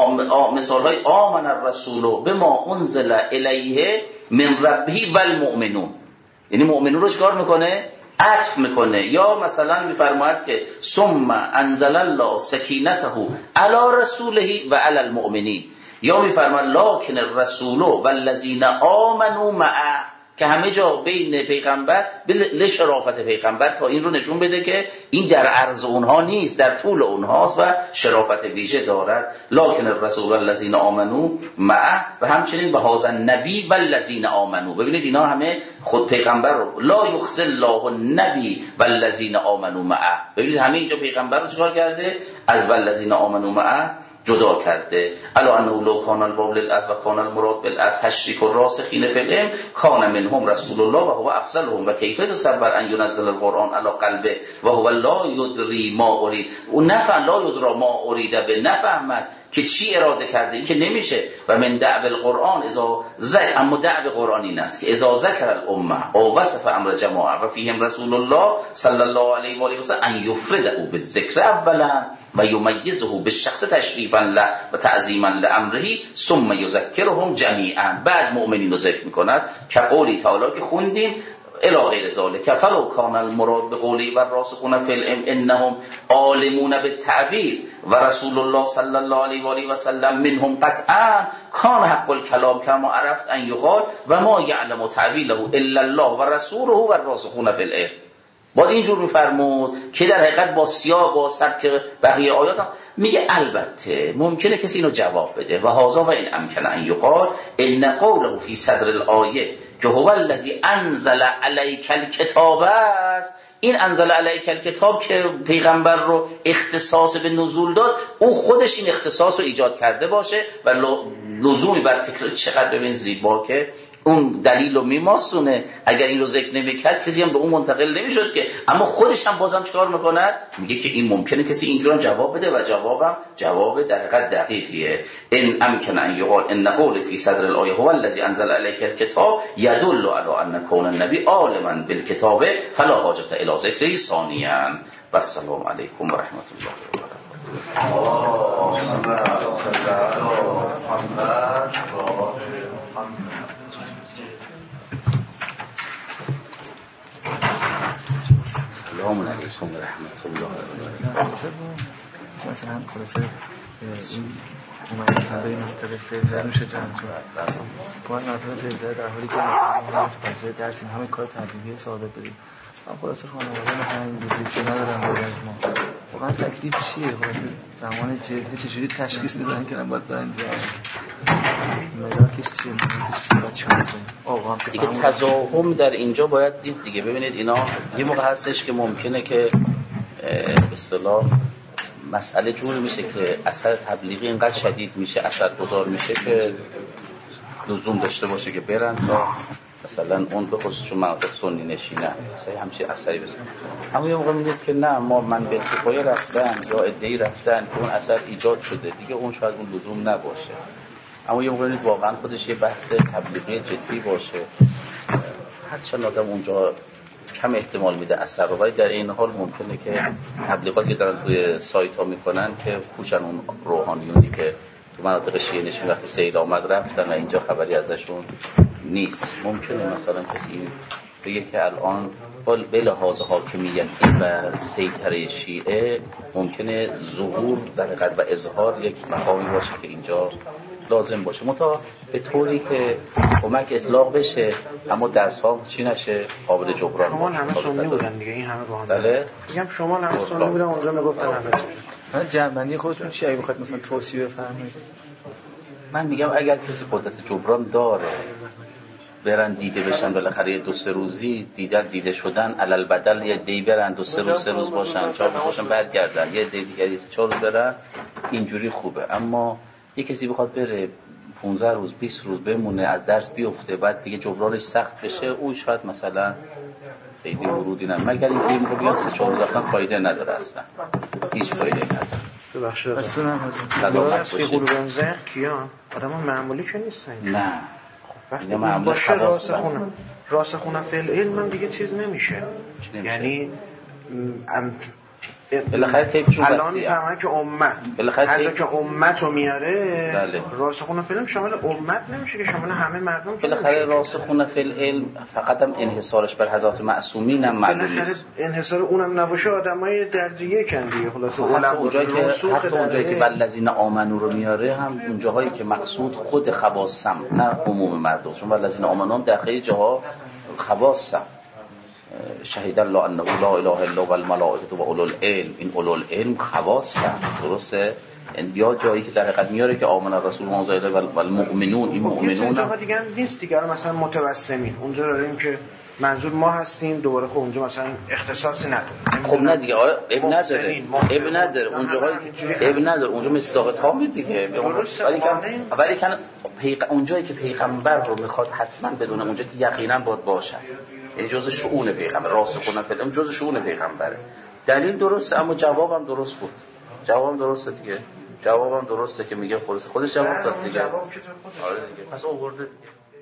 مثال های آمن الرسول بما انزل الیه من ربه و المؤمنون، یعنی مؤمنون رو چکار میکنه؟ عطف میکنه. یا مثلا میفرماید که ثم انزل الله سکینته علی رسوله و علی المؤمنین، یا میفرماید لکن الرسول والذین آمنوا معه، که همه جا بین پیغمبر لشرافت پیغمبر تا این رو نشون بده که این در عرض اونها نیست، در طول اونهاست و شرافت ویژه دارد. لکن الرسول والذین آمنوا معه و همچنین و هذا النبی والذین آمنوا. ببینید اینا همه خود پیغمبر رو لا یخزی الله النبی والذین آمنوا معه. ببینید همه اینجا پیغمبر رو چیکار کرده؟ از والذین آمنوا معه جدا کرده. الا انه لو کان الباب للعطف و کان المراد بالعطف تشریک الراسخین فی العلم کان منهم رسول الله و هو افضلهم و کیف تصور ان ينزل القرآن على قلبه و هو لا يدري ما اريد. اون نفهم لا يدرى ما اريد به، نفهمد که چی اراده کرده، این که نمیشه. و من دعو القرآن اذا ذکر، اما دعو قرآن این است که اذا ذکر الامه او وصف امر جماعه و فیهم رسول الله صلی الله علیه و آله و سلم ان یفرده بالذکر اولا و یمیزه بالشخص تشریفا له و تعظیما لامره ثم یذکرهم جمیعا. بعد مؤمنین رو ذکر میکند که قولی تعالی که خوندیم الی غیر ذلک فلو کان المراد بقولی و راسخون فی العلم انهم عالمون بالتعبیر و رسول الله صلی الله علیه و آله و سلم منهم قطعا کان حق الکلام کما عرفت ان یقال و ما یعلم تعویله الا الله و رسوله و راسخون فی العلم. باید اینجور میفرمود که در حقیقت با سیاق با سبک بقیه آیات هم میگه البته ممکنه کسی اینو جواب بده و هذا و این امکن ان یقال ان قوله فی صدر الآیه که هو الذی انزل علیک الکتاب است. این انزل علیک الکتاب که پیغمبر رو اختصاص به نزول داد، او خودش این اختصاص رو ایجاد کرده باشه و لزومی بر تکرار. چقدر ببین زیبا که اون دلیل رو میماسونه. اگر این رو ذکر نمیکرد کسی هم به اون منتقل نمیشد که، اما خودش هم بازم چیکار میکنه؟ میگه که این ممکنه کسی اینجور هم جواب بده و جوابم جواب در حقیقت دقیقیه. ان امکن ان یقال ان قول فی صدر الآیه هو الذی انزل علیک الکتاب یدل علی ان کون النبی عالما بالکتاب فلا حاجت الی ذکره ثانیا. و السلام علیکم و رحمت الله و برکاته. سلام علیکم و رحمت الله و برکاته. مثلا خلاصه این اومده فضای منطقه سیزده میشه جمع کنه کمان منطقه سیزده در حالی که مثلا تو فضای درس این همه کار تدریبی ساده داریم. من خلاصه خانواده مثلا این دوزیستی ندارم باید ما واقعا تکلیف چیه؟ خلاص زمان جبهه چجوری تشخیص بدن که باید برن ملاکش چیه؟ ملاکش چیه؟ باید چیکار کنیم؟ آقا دیگه تضاهم در اینجا باید دید دیگه. ببینید اینا یه موقع هستش که ممکنه که به اصطلاح مسئله جور میشه که اثر تبلیغی اینقدر شدید میشه، اثرگذار میشه که لزوم داشته باشه که برن تا مثلا اون به خصوص مناطق سنی نشینه مثلا همچین اثری بزنه. اما یه موقع میدید که نه ما من به اتفاقی رفتن یا عده‌ای رفتن که اون اثر ایجاد شده دیگه اون شاید اون لزوم نباشه. اما یه موقع میدید واقعا خودش یه بحث تبلیغی جدی باشه، هرچند آدم اونجا کم احتمال میده اثر رو، ولی در این حال ممکنه که تبلیغاتی دارن توی سایت ها میکنن که خوشن اون روحانیونی که تو مناطق شیعه نشین وقتی سیل آمد رفتن و اینجا خبری ازشون نیست. ممکنه مثلا کسی بگه که الان به لحاظ حاکمیتی و سیطره شیعه ممکنه ظهور در قلب و اظهار یک مقامی باشه که اینجا لازم باشه، منتها به طوری که کمک اطلاق بشه اما درس ها چی نشه، قابل جبران. شما همه سنی بودن دیگه، این همه روحانی. بله میگم شما همه سنی بودن اونجا میگفتن همه. من جنبندی خودتون چی اگه بخواید مثلا توصیه بفرمایید؟ من میگم اگر کسی قدرت جبران داره برن دیده بشن، بالاخره دو سه روزی دیدن دیده شدن علل بدل یه دی برن دو سه روز سه روز باشن چهار روز باشن برگردن، یه دی دیگری سه چهار روز برن، اینجوری خوبه. اما یه کسی بخواد بره پانزده روز بیست روز بمونه از درس بیفته بعد دیگه جبرانش سخت بشه، اون شاید مثلا خیلی ورودی نه، مگر اینکه میگه بیان سه چهار روز اصلا فایده نداره، اصلا هیچ فایده نداره. ببخشید اصلا سلامت باشید. قلوب زخ کیا آدم معمولی که نیستن. نه وقتی باشه راسخونه راسخونه فعل علم من دیگه چیز نمیشه. یعنی بالاخره تیپشون وسیعه. الان میفهمن که امت بالاخره تیپ... که امت رو میاره بله. راسخونه فعل علم شامل امت نمیشه که شامل همه مردم. بالاخره راسخونه فعل علم فقط هم انحصارش بر حضرات معصومین هم معلوم نیست. انحصار اونم نباشه آدمای درجه کن دیگه خلاصه. حتی اونجایی که حتی اونجایی که والذین آمنو رو میاره هم اونجاهایی که مقصود خود خواصم نه عموم مردم، چون والذین آمنو هم در خیلی جاها خواصم. شهید الله انه لا اله الا هو الملائکه و اولو العلم، این اولو العلم خواصم، درسته؟ یا جایی که در حقیقت میاره که آمن الرسول و انزل و المؤمنون، این مؤمنون هم دیگه نیست دیگه، مثلا متوسمین اونجا داریم که منظور ما هستیم، دوباره خب اونجا مثلا اختصاصی نداره. خب نه دیگه آره اب نداره اب نداره اونجاهایی اب نداره اونجا مصداق تام دیگه. ولی که ولی که پیغ... اونجایی که پیغمبر رو میخواد حتما بدونه، اونجا که یقینا باید باشه، این جزء شؤون پیغمبر، راسخونه فعلا جزء شؤون پیغمبره. دلیل درسته اما جوابم درست بود. جوابم درسته دیگه. جوابم درسته که میگه خودش خودش جواب داد دیگه. آره دیگه. پس آورده دیگه.